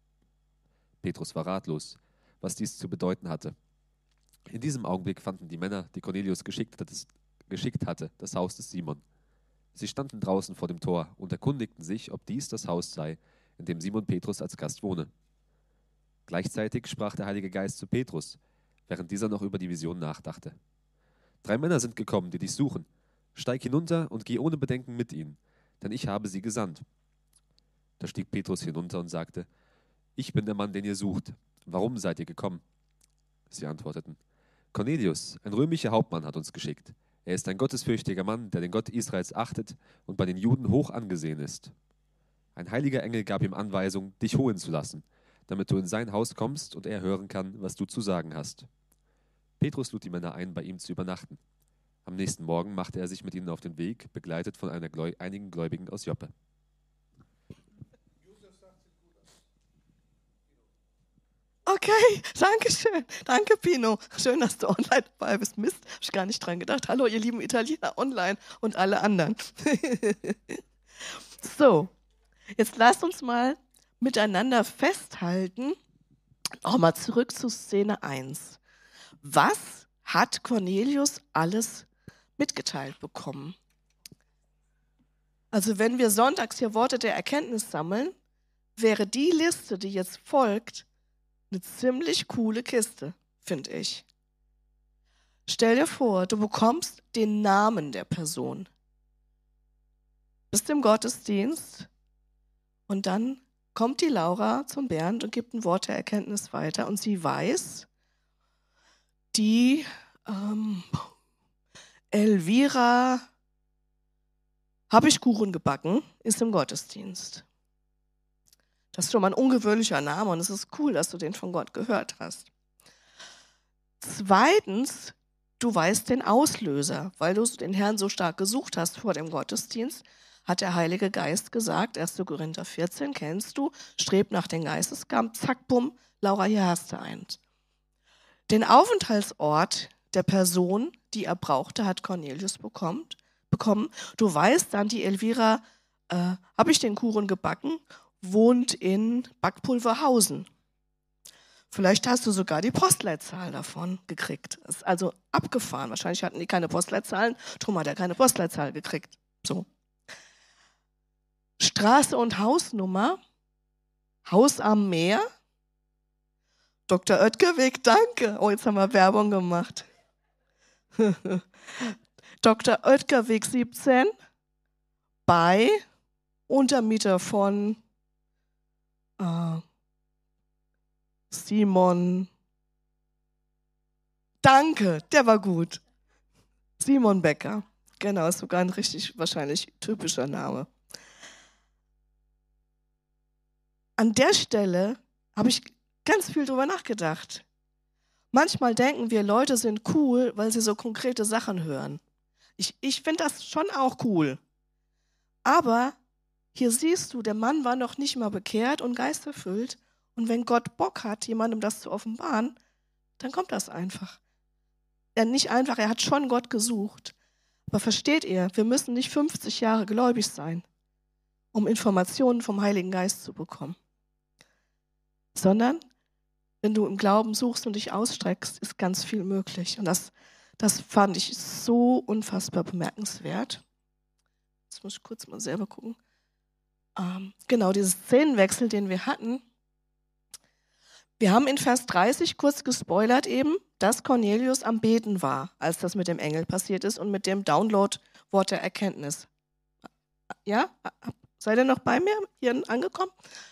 Petrus war ratlos, was dies zu bedeuten hatte. In diesem Augenblick fanden die Männer, die Cornelius geschickt hatte, das Haus des Simon. Sie standen draußen vor dem Tor und erkundigten sich, ob dies das Haus sei, in dem Simon Petrus als Gast wohne. Gleichzeitig sprach der Heilige Geist zu Petrus, während dieser noch über die Vision nachdachte: 3 Männer sind gekommen, die dich suchen. Steig hinunter und geh ohne Bedenken mit ihnen, denn ich habe sie gesandt. Da stieg Petrus hinunter und sagte: Ich bin der Mann, den ihr sucht. Warum seid ihr gekommen? Sie antworteten: Cornelius, ein römischer Hauptmann, hat uns geschickt. Er ist ein gottesfürchtiger Mann, der den Gott Israels achtet und bei den Juden hoch angesehen ist. Ein heiliger Engel gab ihm Anweisung, dich holen zu lassen, damit du in sein Haus kommst und er hören kann, was du zu sagen hast. Petrus lud die Männer ein, bei ihm zu übernachten. Am nächsten Morgen machte er sich mit ihnen auf den Weg, begleitet von einigen Gläubigen aus Joppe. Okay, danke schön. Danke, Pino. Schön, dass du online dabei bist. Mist, hab ich gar nicht dran gedacht. Hallo, ihr lieben Italiener online und alle anderen. So, jetzt lasst uns mal miteinander festhalten. Nochmal zurück zu Szene 1. Was hat Cornelius alles mitgeteilt bekommen? Also wenn wir sonntags hier Worte der Erkenntnis sammeln, wäre die Liste, die jetzt folgt, eine ziemlich coole Kiste, finde ich. Stell dir vor, du bekommst den Namen der Person. Bist im Gottesdienst und dann kommt die Laura zum Bernd und gibt ein Wort der Erkenntnis weiter und sie weiß, die Elvira Habe ich Kuchen gebacken, ist im Gottesdienst. Das ist schon mal ein ungewöhnlicher Name und es ist cool, dass du den von Gott gehört hast. Zweitens, du weißt den Auslöser, weil du den Herrn so stark gesucht hast vor dem Gottesdienst, hat der Heilige Geist gesagt, 1. Korinther 14, kennst du, strebt nach den Geistesgaben, zack, bumm, Laura, hier hast du eins. Den Aufenthaltsort der Person, die er brauchte, hat Cornelius bekommen. Du weißt dann, die Elvira, habe ich den Kuchen gebacken, wohnt in Backpulverhausen. Vielleicht hast du sogar die Postleitzahl davon gekriegt. Das ist also abgefahren. Wahrscheinlich hatten die keine Postleitzahlen, darum hat er keine Postleitzahl gekriegt. So. Straße und Hausnummer, Haus am Meer, Dr. Oetkerweg, danke. Oh, jetzt haben wir Werbung gemacht. Dr. Oetkerweg 17 bei Untermieter von Simon. Danke, der war gut. Simon Becker. Genau, ist sogar ein richtig wahrscheinlich typischer Name. An der Stelle habe ich ganz viel drüber nachgedacht. Manchmal denken wir, Leute sind cool, weil sie so konkrete Sachen hören. Ich finde das schon auch cool. Aber hier siehst du, der Mann war noch nicht mal bekehrt und geisterfüllt. Und wenn Gott Bock hat, jemandem das zu offenbaren, dann kommt das einfach. Nicht einfach, er hat schon Gott gesucht. Aber versteht ihr, wir müssen nicht 50 Jahre gläubig sein, um Informationen vom Heiligen Geist zu bekommen. Sondern, wenn du im Glauben suchst und dich ausstreckst, ist ganz viel möglich. Und das fand ich so unfassbar bemerkenswert. Jetzt muss ich kurz mal selber gucken. Genau, diesen Szenenwechsel, den wir hatten. Wir haben in Vers 30 kurz gespoilert eben, dass Cornelius am Beten war, als das mit dem Engel passiert ist und mit dem Download-Wort der Erkenntnis. Ja? Seid ihr noch bei mir hier angekommen?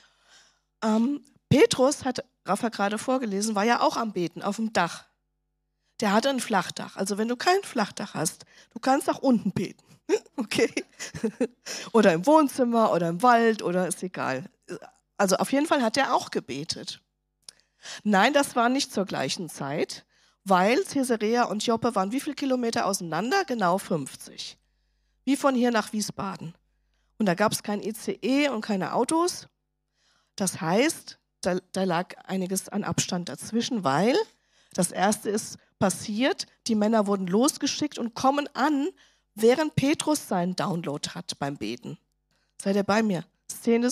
Petrus, hat Rafa gerade vorgelesen, war ja auch am Beten auf dem Dach. Der hatte ein Flachdach. Also wenn du kein Flachdach hast, du kannst auch unten beten. Okay? Oder im Wohnzimmer oder im Wald oder ist egal. Also auf jeden Fall hat er auch gebetet. Nein, das war nicht zur gleichen Zeit, weil Caesarea und Joppe waren wie viele Kilometer auseinander? Genau 50. Wie von hier nach Wiesbaden. Und da gab es kein ICE und keine Autos. Das heißt, da lag einiges an Abstand dazwischen, weil das Erste ist passiert, die Männer wurden losgeschickt und kommen an, während Petrus seinen Download hat beim Beten. Seid ihr bei mir? Szene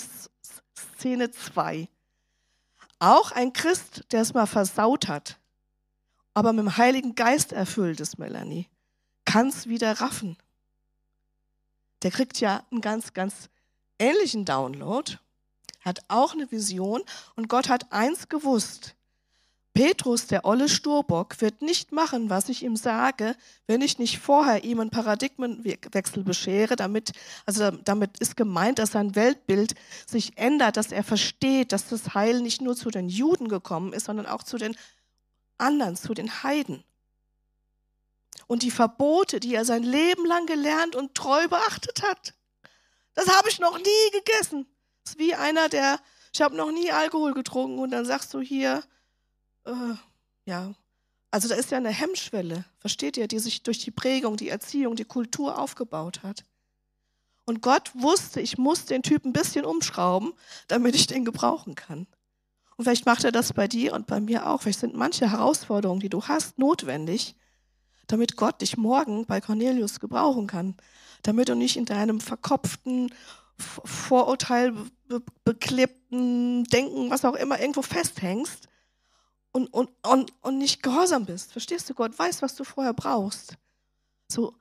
2. Auch ein Christ, der es mal versaut hat, aber mit dem Heiligen Geist erfüllt ist, Melanie, kann es wieder raffen. Der kriegt ja einen ganz, ganz ähnlichen Download, hat auch eine Vision und Gott hat eins gewusst. Petrus, der olle Sturbock, wird nicht machen, was ich ihm sage, wenn ich nicht vorher ihm einen Paradigmenwechsel beschere. Damit ist gemeint, dass sein Weltbild sich ändert, dass er versteht, dass das Heil nicht nur zu den Juden gekommen ist, sondern auch zu den anderen, zu den Heiden. Und die Verbote, die er sein Leben lang gelernt und treu beachtet hat, das habe ich noch nie gegessen. Das ist wie einer, ich habe noch nie Alkohol getrunken und dann sagst du hier, ja, also da ist ja eine Hemmschwelle, versteht ihr, die sich durch die Prägung, die Erziehung, die Kultur aufgebaut hat. Und Gott wusste, ich muss den Typ ein bisschen umschrauben, damit ich den gebrauchen kann. Und vielleicht macht er das bei dir und bei mir auch. Vielleicht sind manche Herausforderungen, die du hast, notwendig, damit Gott dich morgen bei Cornelius gebrauchen kann. Damit du nicht in deinem verkopften, Vorurteil beklebten Denken, was auch immer, irgendwo festhängst, und nicht gehorsam bist. Verstehst du? Gott weiß, was du vorher brauchst. So,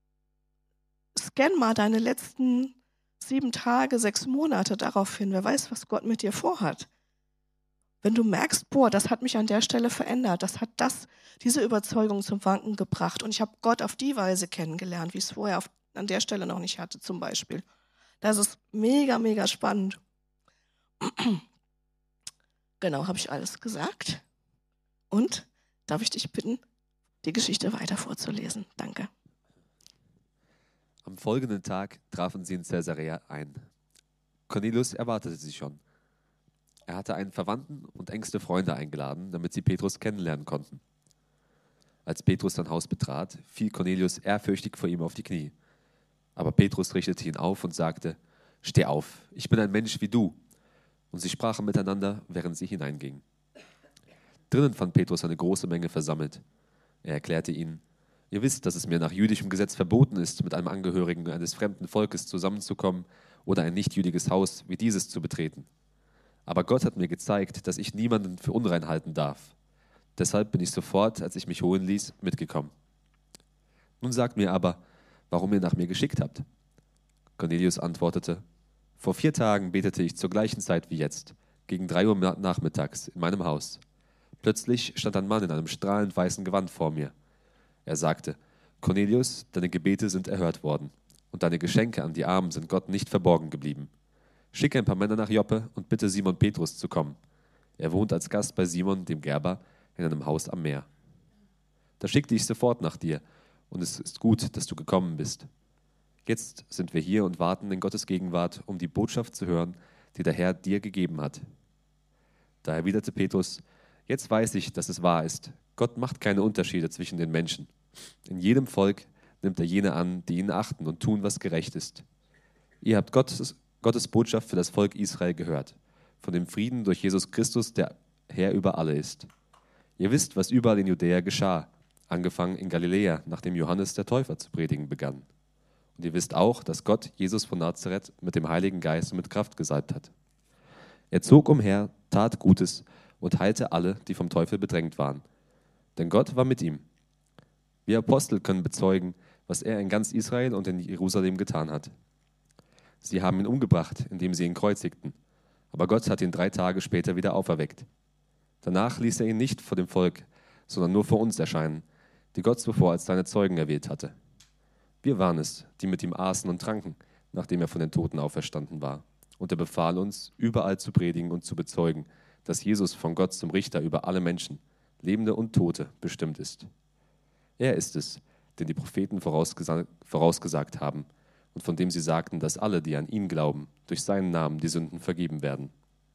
scan mal deine letzten 7 Tage, 6 Monate darauf hin. Wer weiß, was Gott mit dir vorhat. Wenn du merkst, boah, das hat mich an der Stelle verändert, das hat diese Überzeugung zum Wanken gebracht und ich habe Gott auf die Weise kennengelernt, wie ich es vorher an der Stelle noch nicht hatte, zum Beispiel. Das ist mega, mega spannend. Genau, habe ich alles gesagt. Und darf ich dich bitten, die Geschichte weiter vorzulesen? Danke. Am folgenden Tag trafen sie in Caesarea ein. Cornelius erwartete sie schon. Er hatte einen Verwandten und engste Freunde eingeladen, damit sie Petrus kennenlernen konnten. Als Petrus sein Haus betrat, fiel Cornelius ehrfürchtig vor ihm auf die Knie. Aber Petrus richtete ihn auf und sagte: Steh auf, ich bin ein Mensch wie du. Und sie sprachen miteinander, während sie hineingingen. Drinnen fand Petrus eine große Menge versammelt. Er erklärte ihnen: Ihr wisst, dass es mir nach jüdischem Gesetz verboten ist, mit einem Angehörigen eines fremden Volkes zusammenzukommen oder ein nichtjüdiges Haus wie dieses zu betreten. Aber Gott hat mir gezeigt, dass ich niemanden für unrein halten darf. Deshalb bin ich sofort, als ich mich holen ließ, mitgekommen. Nun sagt mir aber, warum ihr nach mir geschickt habt. Cornelius antwortete: Vor 4 Tagen betete ich zur gleichen Zeit wie jetzt, gegen 3 Uhr nachmittags in meinem Haus. Plötzlich stand ein Mann in einem strahlend weißen Gewand vor mir. Er sagte: Cornelius, deine Gebete sind erhört worden, und deine Geschenke an die Armen sind Gott nicht verborgen geblieben. Schicke ein paar Männer nach Joppe und bitte Simon Petrus zu kommen. Er wohnt als Gast bei Simon, dem Gerber, in einem Haus am Meer. Da schickte ich sofort nach dir, und es ist gut, dass du gekommen bist. Jetzt sind wir hier und warten in Gottes Gegenwart, um die Botschaft zu hören, die der Herr dir gegeben hat. Da erwiderte Petrus: Jetzt weiß ich, dass es wahr ist. Gott macht keine Unterschiede zwischen den Menschen. In jedem Volk nimmt er jene an, die ihn achten und tun, was gerecht ist. Ihr habt Gottes Botschaft für das Volk Israel gehört, von dem Frieden durch Jesus Christus, der Herr über alle ist. Ihr wisst, was überall in Judäa geschah, angefangen in Galiläa, nachdem Johannes der Täufer zu predigen begann. Und ihr wisst auch, dass Gott Jesus von Nazareth mit dem Heiligen Geist und mit Kraft gesalbt hat. Er zog umher, tat Gutes und heilte alle, die vom Teufel bedrängt waren. Denn Gott war mit ihm. Wir Apostel können bezeugen, was er in ganz Israel und in Jerusalem getan hat. Sie haben ihn umgebracht, indem sie ihn kreuzigten. Aber Gott hat ihn 3 Tage später wieder auferweckt. Danach ließ er ihn nicht vor dem Volk, sondern nur vor uns erscheinen, die Gott zuvor als seine Zeugen erwählt hatte. Wir waren es, die mit ihm aßen und tranken, nachdem er von den Toten auferstanden war. Und er befahl uns, überall zu predigen und zu bezeugen, dass Jesus von Gott zum Richter über alle Menschen, Lebende und Tote, bestimmt ist. Er ist es, den die Propheten vorausgesagt haben und von dem sie sagten, dass alle, die an ihn glauben, durch seinen Namen die Sünden vergeben werden.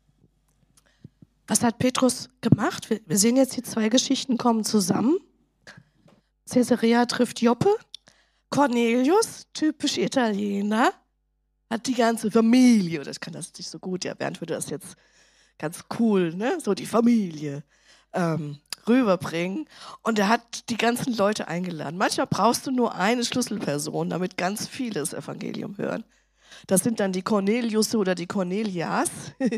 Was hat Petrus gemacht? Wir sehen jetzt, die 2 Geschichten kommen zusammen. Caesarea trifft Joppe. Cornelius, typisch Italiener, hat die ganze Familie, das kann das nicht so gut, ja, Bernd würde das jetzt ganz cool, ne, so die Familie rüberbringen. Und er hat die ganzen Leute eingeladen. Manchmal brauchst du nur eine Schlüsselperson, damit ganz viele das Evangelium hören. Das sind dann die Cornelius oder die Cornelias.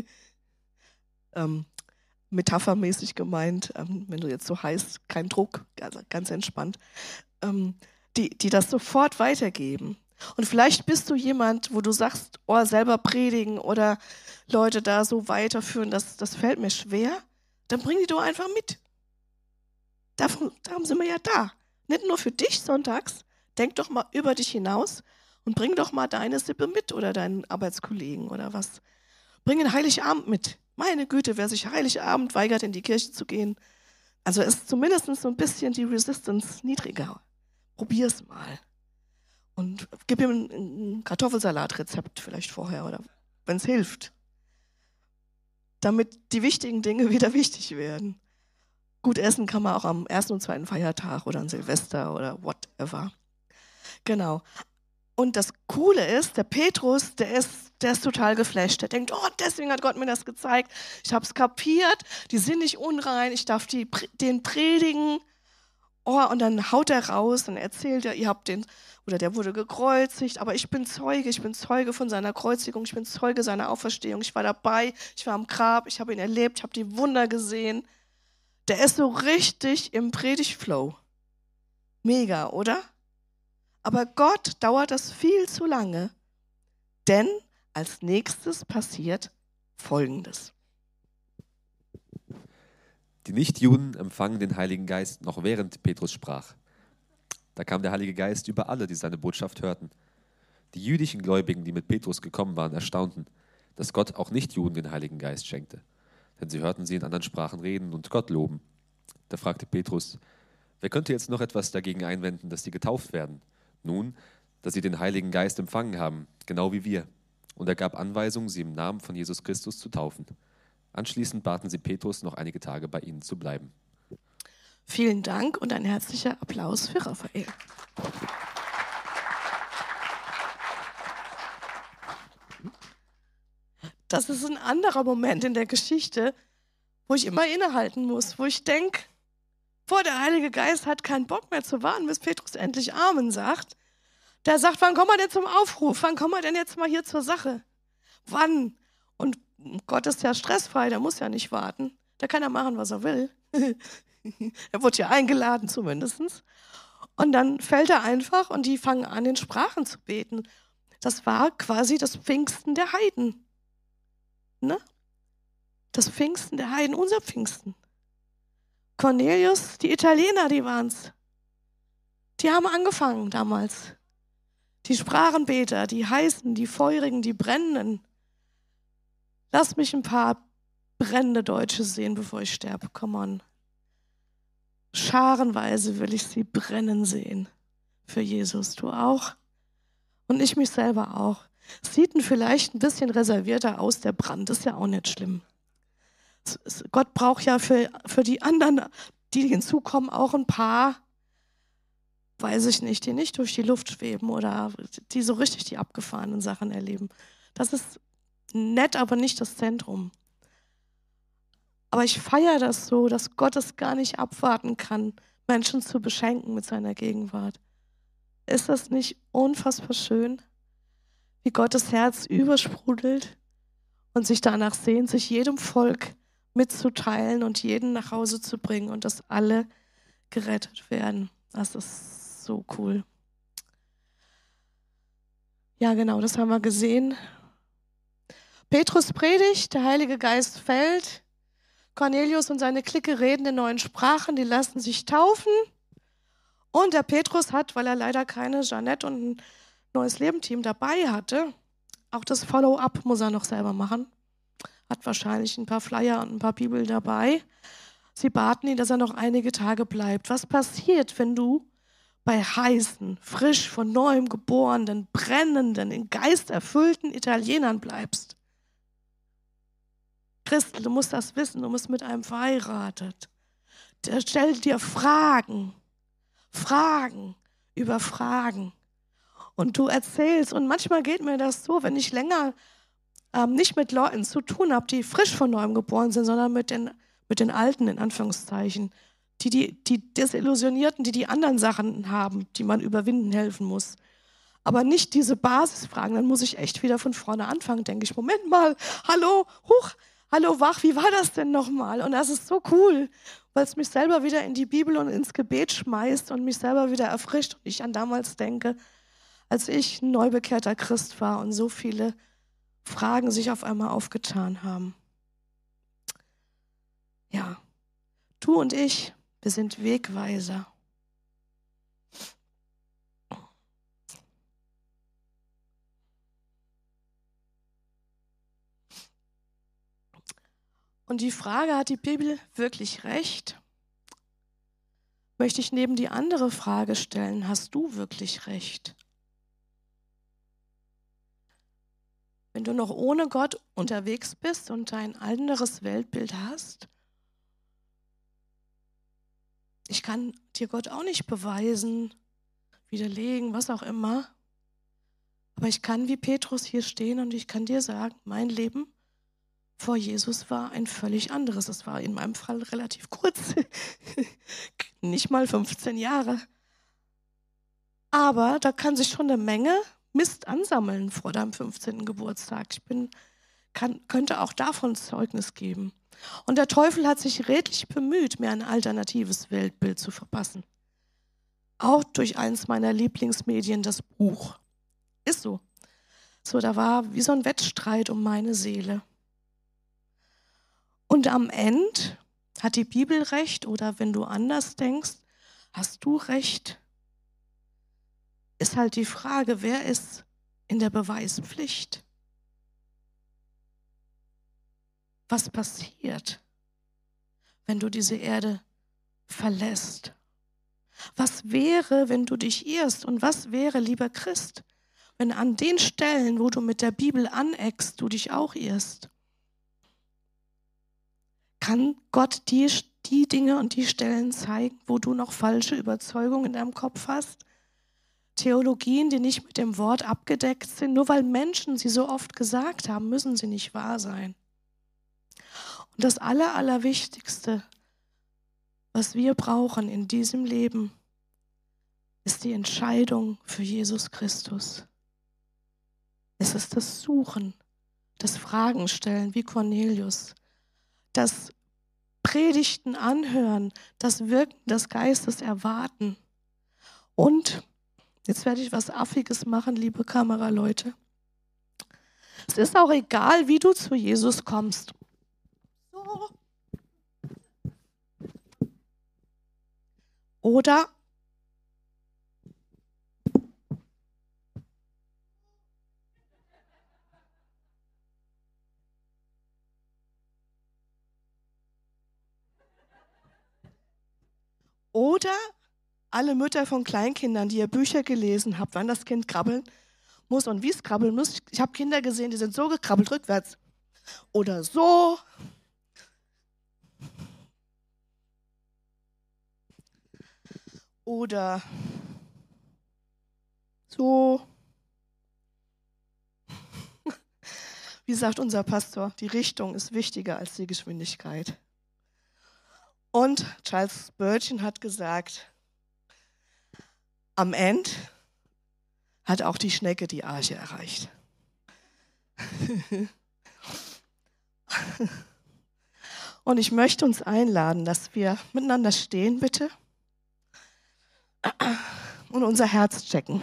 Metaphermäßig gemeint, wenn du jetzt so heißt, kein Druck, also ganz entspannt, die das sofort weitergeben. Und vielleicht bist du jemand, wo du sagst, oh, selber predigen oder Leute da so weiterführen, das fällt mir schwer, dann bring die doch einfach mit. Darum sind wir ja da. Nicht nur für dich sonntags, denk doch mal über dich hinaus und bring doch mal deine Sippe mit oder deinen Arbeitskollegen oder was. Bring den Heiligabend mit. Meine Güte, wer sich Heiligabend weigert, in die Kirche zu gehen, also ist zumindest so ein bisschen die Resistance niedriger. Probier's mal. Und gib ihm ein Kartoffelsalatrezept vielleicht vorher, oder wenn es hilft. Damit die wichtigen Dinge wieder wichtig werden. Gut essen kann man auch am 1. und 2. Feiertag oder an Silvester oder whatever. Genau. Und das Coole ist, der Petrus, der ist total geflasht. Der denkt, oh, deswegen hat Gott mir das gezeigt. Ich habe es kapiert, die sind nicht unrein, ich darf den predigen. Oh, und dann haut er raus, dann erzählt er, der wurde gekreuzigt, aber ich bin Zeuge von seiner Kreuzigung, ich bin Zeuge seiner Auferstehung, ich war dabei, ich war am Grab, ich habe ihn erlebt, ich habe die Wunder gesehen. Der ist so richtig im Predigtflow. Mega, oder? Aber Gott dauert das viel zu lange, denn als nächstes passiert Folgendes. Die Nichtjuden empfangen den Heiligen Geist noch während Petrus sprach. Da kam der Heilige Geist über alle, die seine Botschaft hörten. Die jüdischen Gläubigen, die mit Petrus gekommen waren, erstaunten, dass Gott auch Nichtjuden den Heiligen Geist schenkte. Denn sie hörten sie in anderen Sprachen reden und Gott loben. Da fragte Petrus: Wer könnte jetzt noch etwas dagegen einwenden, dass sie getauft werden? Nun, dass sie den Heiligen Geist empfangen haben, genau wie wir. Und er gab Anweisungen, sie im Namen von Jesus Christus zu taufen. Anschließend baten sie Petrus, noch einige Tage bei ihnen zu bleiben. Vielen Dank und ein herzlicher Applaus für Raphael. Das ist ein anderer Moment in der Geschichte, wo ich immer innehalten muss, wo ich denke, der Heilige Geist hat keinen Bock mehr zu warten, bis Petrus endlich Amen sagt. Der sagt, wann kommen wir denn zum Aufruf? Wann kommen wir denn jetzt mal hier zur Sache? Wann? Und Gott ist ja stressfrei, der muss ja nicht warten. Der kann ja machen, was er will. Er wurde ja eingeladen zumindest. Und dann fällt er einfach und die fangen an, in Sprachen zu beten. Das war quasi das Pfingsten der Heiden. Ne? Das Pfingsten der Heiden, unser Pfingsten. Cornelius, die Italiener, die waren's. Die haben angefangen damals. Die Sprachenbeter, die heißen, die feurigen, die brennenden. Lass mich ein paar brennende Deutsche sehen, bevor ich sterbe. Come on. Scharenweise will ich sie brennen sehen. Für Jesus. Du auch? Und ich mich selber auch. Sieht vielleicht ein bisschen reservierter aus, der Brand. Ist ja auch nicht schlimm. Gott braucht ja für die anderen, die hinzukommen, auch ein paar, weiß ich nicht, die nicht durch die Luft schweben oder die so richtig die abgefahrenen Sachen erleben. Das ist nett, aber nicht das Zentrum. Aber ich feiere das so, dass Gott es gar nicht abwarten kann, Menschen zu beschenken mit seiner Gegenwart. Ist das nicht unfassbar schön, wie Gottes Herz übersprudelt und sich danach sehnt, sich jedem Volk mitzuteilen und jeden nach Hause zu bringen und dass alle gerettet werden. Das ist so cool. Ja, genau, das haben wir gesehen. Petrus predigt, der Heilige Geist fällt. Cornelius und seine Clique reden in neuen Sprachen, die lassen sich taufen. Und der Petrus hat, weil er leider keine Jeanette und ein neues Leben-Team dabei hatte, auch das Follow-up muss er noch selber machen. Hat wahrscheinlich ein paar Flyer und ein paar Bibel dabei. Sie baten ihn, dass er noch einige Tage bleibt. Was passiert, wenn du bei heißen, frisch von neuem geborenen, brennenden, in Geist erfüllten Italienern bleibst? Christel, du musst das wissen, du bist mit einem verheiratet. Der stellt dir Fragen über Fragen. Und du erzählst, und manchmal geht mir das so, wenn ich länger nicht mit Leuten zu tun habe, die frisch von neuem geboren sind, sondern mit den Alten, in Anführungszeichen, die Desillusionierten, die anderen Sachen haben, die man überwinden helfen muss. Aber nicht diese Basisfragen, dann muss ich echt wieder von vorne anfangen, denke ich, Moment mal, hallo, wach, wie war das denn nochmal? Und das ist so cool, weil es mich selber wieder in die Bibel und ins Gebet schmeißt und mich selber wieder erfrischt und ich an damals denke, als ich ein neubekehrter Christ war und so viele Fragen sich auf einmal aufgetan haben. Ja, du und ich, wir sind Wegweiser. Und die Frage, hat die Bibel wirklich recht? Möchte ich neben die andere Frage stellen, hast du wirklich recht? Wenn du noch ohne Gott unterwegs bist und ein anderes Weltbild hast, ich kann dir Gott auch nicht beweisen, widerlegen, was auch immer, aber ich kann wie Petrus hier stehen und ich kann dir sagen, mein Leben vor Jesus war ein völlig anderes. Es war in meinem Fall relativ kurz, nicht mal 15 Jahre. Aber da kann sich schon eine Menge Mist ansammeln vor deinem 15. Geburtstag. Ich könnte auch davon Zeugnis geben. Und der Teufel hat sich redlich bemüht, mir ein alternatives Weltbild zu verpassen. Auch durch eins meiner Lieblingsmedien, das Buch. Ist so. So, da war wie so ein Wettstreit um meine Seele. Und am Ende hat die Bibel recht oder wenn du anders denkst, hast du recht. Ist halt die Frage, wer ist in der Beweispflicht? Was passiert, wenn du diese Erde verlässt? Was wäre, wenn du dich irrst? Und was wäre, lieber Christ, wenn an den Stellen, wo du mit der Bibel aneckst, du dich auch irrst? Kann Gott dir die Dinge und die Stellen zeigen, wo du noch falsche Überzeugungen in deinem Kopf hast? Theologien, die nicht mit dem Wort abgedeckt sind. Nur weil Menschen sie so oft gesagt haben, müssen sie nicht wahr sein. Und das Allerwichtigste, was wir brauchen in diesem Leben, ist die Entscheidung für Jesus Christus. Es ist das Suchen, das Fragen stellen wie Cornelius, das Predigten anhören, das Wirken des Geistes erwarten. Und jetzt werde ich was Affiges machen, liebe Kameraleute. Es ist auch egal, wie du zu Jesus kommst. So. Oder alle Mütter von Kleinkindern, die ihr Bücher gelesen habt, wann das Kind krabbeln muss und wie es krabbeln muss. Ich habe Kinder gesehen, die sind so gekrabbelt rückwärts. Oder so. Oder so. Wie sagt unser Pastor, die Richtung ist wichtiger als die Geschwindigkeit. Und Charles Spurgeon hat gesagt, am Ende hat auch die Schnecke die Arche erreicht. Und ich möchte uns einladen, dass wir miteinander stehen, bitte, und unser Herz checken.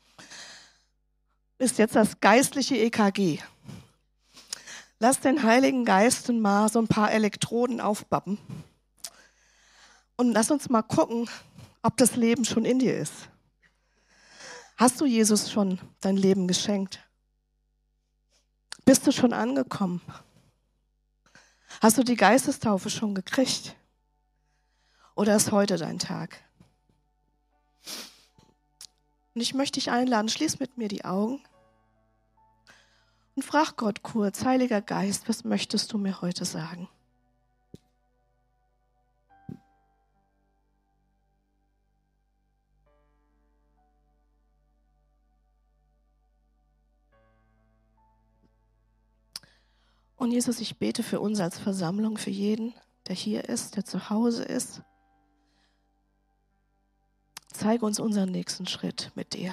Ist jetzt das geistliche EKG. Lass den Heiligen Geist mal so ein paar Elektroden aufbappen. Und lass uns mal gucken, ob das Leben schon in dir ist. Hast du Jesus schon dein Leben geschenkt? Bist du schon angekommen? Hast du die Geistestaufe schon gekriegt? Oder ist heute dein Tag? Und ich möchte dich einladen, schließ mit mir die Augen und frag Gott kurz, Heiliger Geist, was möchtest du mir heute sagen? Und Jesus, ich bete für uns als Versammlung, für jeden, der hier ist, der zu Hause ist. Zeige uns unseren nächsten Schritt mit dir.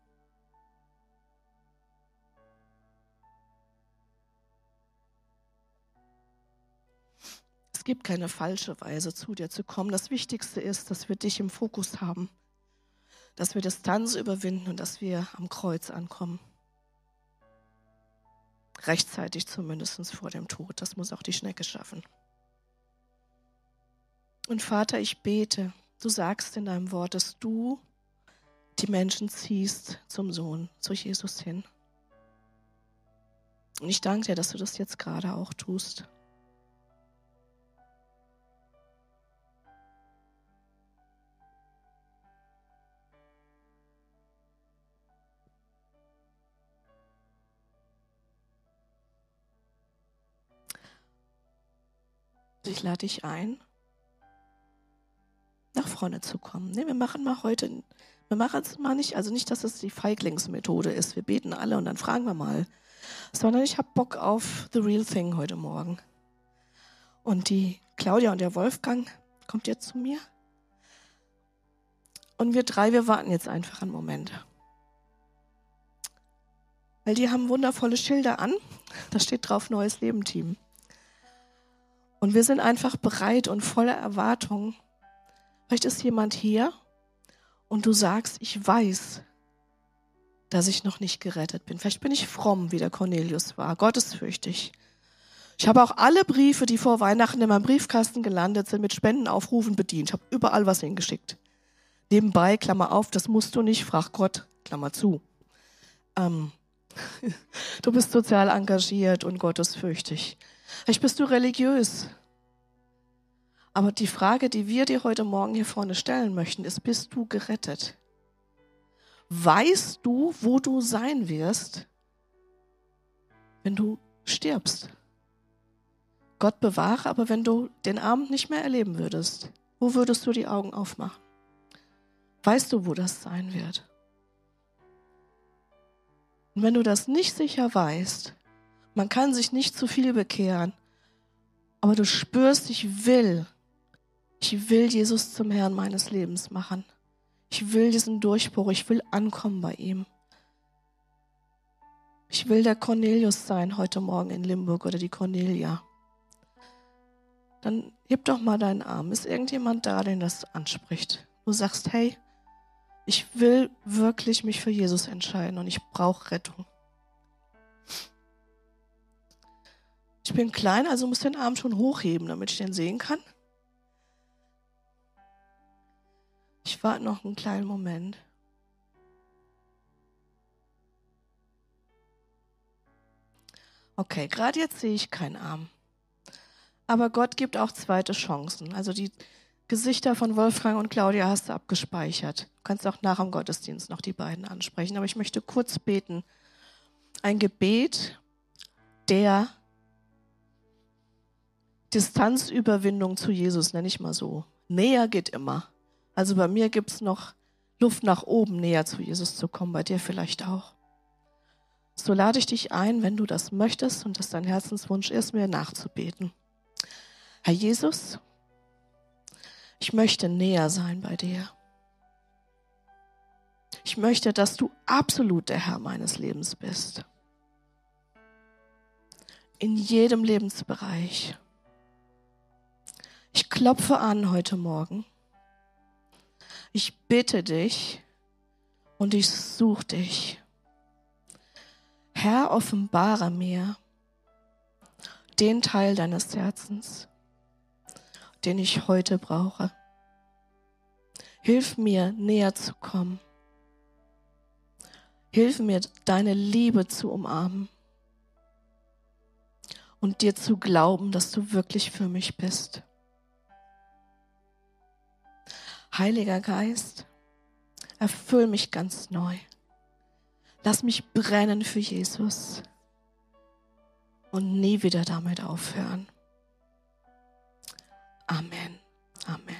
Es gibt keine falsche Weise, zu dir zu kommen. Das Wichtigste ist, dass wir dich im Fokus haben, dass wir Distanz überwinden und dass wir am Kreuz ankommen. Rechtzeitig zumindest vor dem Tod. Das muss auch die Schnecke schaffen. Und Vater, ich bete, du sagst in deinem Wort, dass du die Menschen ziehst zum Sohn, zu Jesus hin. Und ich danke dir, dass du das jetzt gerade auch tust. Ich lade dich ein, nach vorne zu kommen. Nee, wir machen es mal nicht, also nicht, dass es die Feiglingsmethode ist. Wir beten alle und dann fragen wir mal. Sondern ich habe Bock auf the real thing heute Morgen. Und die Claudia und der Wolfgang, kommt jetzt zu mir? Und wir drei, wir warten jetzt einfach einen Moment. Weil die haben wundervolle Schilder an. Da steht drauf Neues Leben Team. Und wir sind einfach bereit und voller Erwartung. Vielleicht ist jemand hier und du sagst, ich weiß, dass ich noch nicht gerettet bin. Vielleicht bin ich fromm, wie der Cornelius war, gottesfürchtig. Ich habe auch alle Briefe, die vor Weihnachten in meinem Briefkasten gelandet sind, mit Spendenaufrufen bedient. Ich habe überall was hingeschickt. Nebenbei, Klammer auf, das musst du nicht, frag Gott, Klammer zu. Du bist sozial engagiert und gottesfürchtig. Vielleicht bist du religiös. Aber die Frage, die wir dir heute Morgen hier vorne stellen möchten, ist, bist du gerettet? Weißt du, wo du sein wirst, wenn du stirbst? Gott bewahre, aber wenn du den Abend nicht mehr erleben würdest, wo würdest du die Augen aufmachen? Weißt du, wo das sein wird? Und wenn du das nicht sicher weißt, man kann sich nicht zu viel bekehren, aber du spürst, ich will Jesus zum Herrn meines Lebens machen. Ich will diesen Durchbruch, ich will ankommen bei ihm. Ich will der Cornelius sein heute Morgen in Limburg oder die Cornelia. Dann heb doch mal deinen Arm. Ist irgendjemand da, den das anspricht? Du sagst, hey, ich will wirklich mich für Jesus entscheiden und ich brauche Rettung. Ich bin klein, also muss den Arm schon hochheben, damit ich den sehen kann. Ich warte noch einen kleinen Moment. Okay, gerade jetzt sehe ich keinen Arm. Aber Gott gibt auch zweite Chancen. Also die Gesichter von Wolfgang und Claudia hast du abgespeichert. Du kannst auch nach dem Gottesdienst noch die beiden ansprechen. Aber ich möchte kurz beten. Ein Gebet der Distanzüberwindung zu Jesus, nenne ich mal so. Näher geht immer. Also bei mir gibt es noch Luft nach oben, näher zu Jesus zu kommen. Bei dir vielleicht auch. So lade ich dich ein, wenn du das möchtest und das dein Herzenswunsch ist, mir nachzubeten. Herr Jesus, ich möchte näher sein bei dir. Ich möchte, dass du absolut der Herr meines Lebens bist. In jedem Lebensbereich. Ich klopfe an heute Morgen. Ich bitte dich und ich suche dich. Herr, offenbare mir den Teil deines Herzens, den ich heute brauche. Hilf mir, näher zu kommen. Hilf mir, deine Liebe zu umarmen und dir zu glauben, dass du wirklich für mich bist. Heiliger Geist, erfüll mich ganz neu. Lass mich brennen für Jesus und nie wieder damit aufhören. Amen. Amen.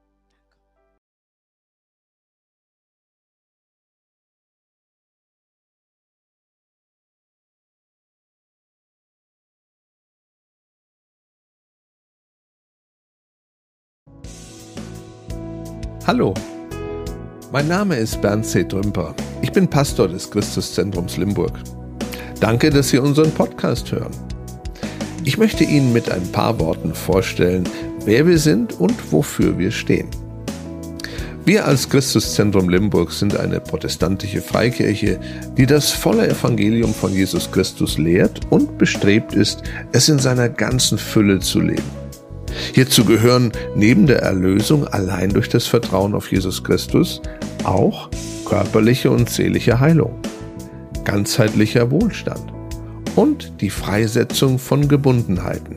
Hallo, mein Name ist Bernd C. Drümper. Ich bin Pastor des Christuszentrums Limburg. Danke, dass Sie unseren Podcast hören. Ich möchte Ihnen mit ein paar Worten vorstellen, wer wir sind und wofür wir stehen. Wir als Christuszentrum Limburg sind eine protestantische Freikirche, die das volle Evangelium von Jesus Christus lehrt und bestrebt ist, es in seiner ganzen Fülle zu leben. Hierzu gehören neben der Erlösung allein durch das Vertrauen auf Jesus Christus auch körperliche und seelische Heilung, ganzheitlicher Wohlstand und die Freisetzung von Gebundenheiten.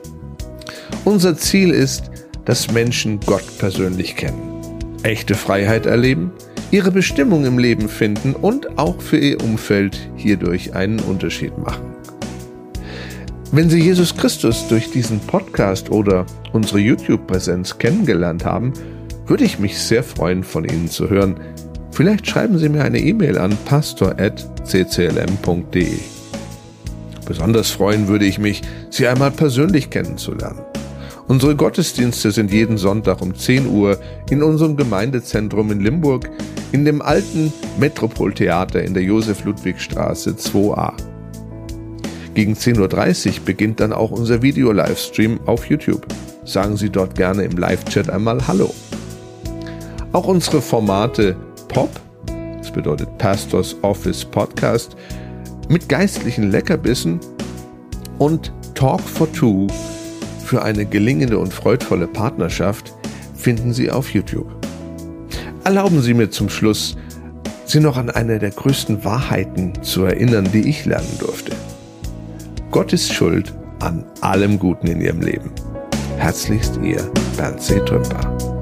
Unser Ziel ist, dass Menschen Gott persönlich kennen, echte Freiheit erleben, ihre Bestimmung im Leben finden und auch für ihr Umfeld hierdurch einen Unterschied machen. Wenn Sie Jesus Christus durch diesen Podcast oder unsere YouTube-Präsenz kennengelernt haben, würde ich mich sehr freuen, von Ihnen zu hören. Vielleicht schreiben Sie mir eine E-Mail an pastor@cclm.de. Besonders freuen würde ich mich, Sie einmal persönlich kennenzulernen. Unsere Gottesdienste sind jeden Sonntag um 10 Uhr in unserem Gemeindezentrum in Limburg in dem alten Metropoltheater in der Josef-Ludwig-Straße 2a. Gegen 10.30 Uhr beginnt dann auch unser Video-Livestream auf YouTube. Sagen Sie dort gerne im Live-Chat einmal Hallo. Auch unsere Formate POP, das bedeutet Pastors Office Podcast, mit geistlichen Leckerbissen und Talk for Two für eine gelingende und freudvolle Partnerschaft finden Sie auf YouTube. Erlauben Sie mir zum Schluss, Sie noch an eine der größten Wahrheiten zu erinnern, die ich lernen durfte. Gott ist schuld an allem Guten in Ihrem Leben. Herzlichst Ihr Bernd C. Trümper.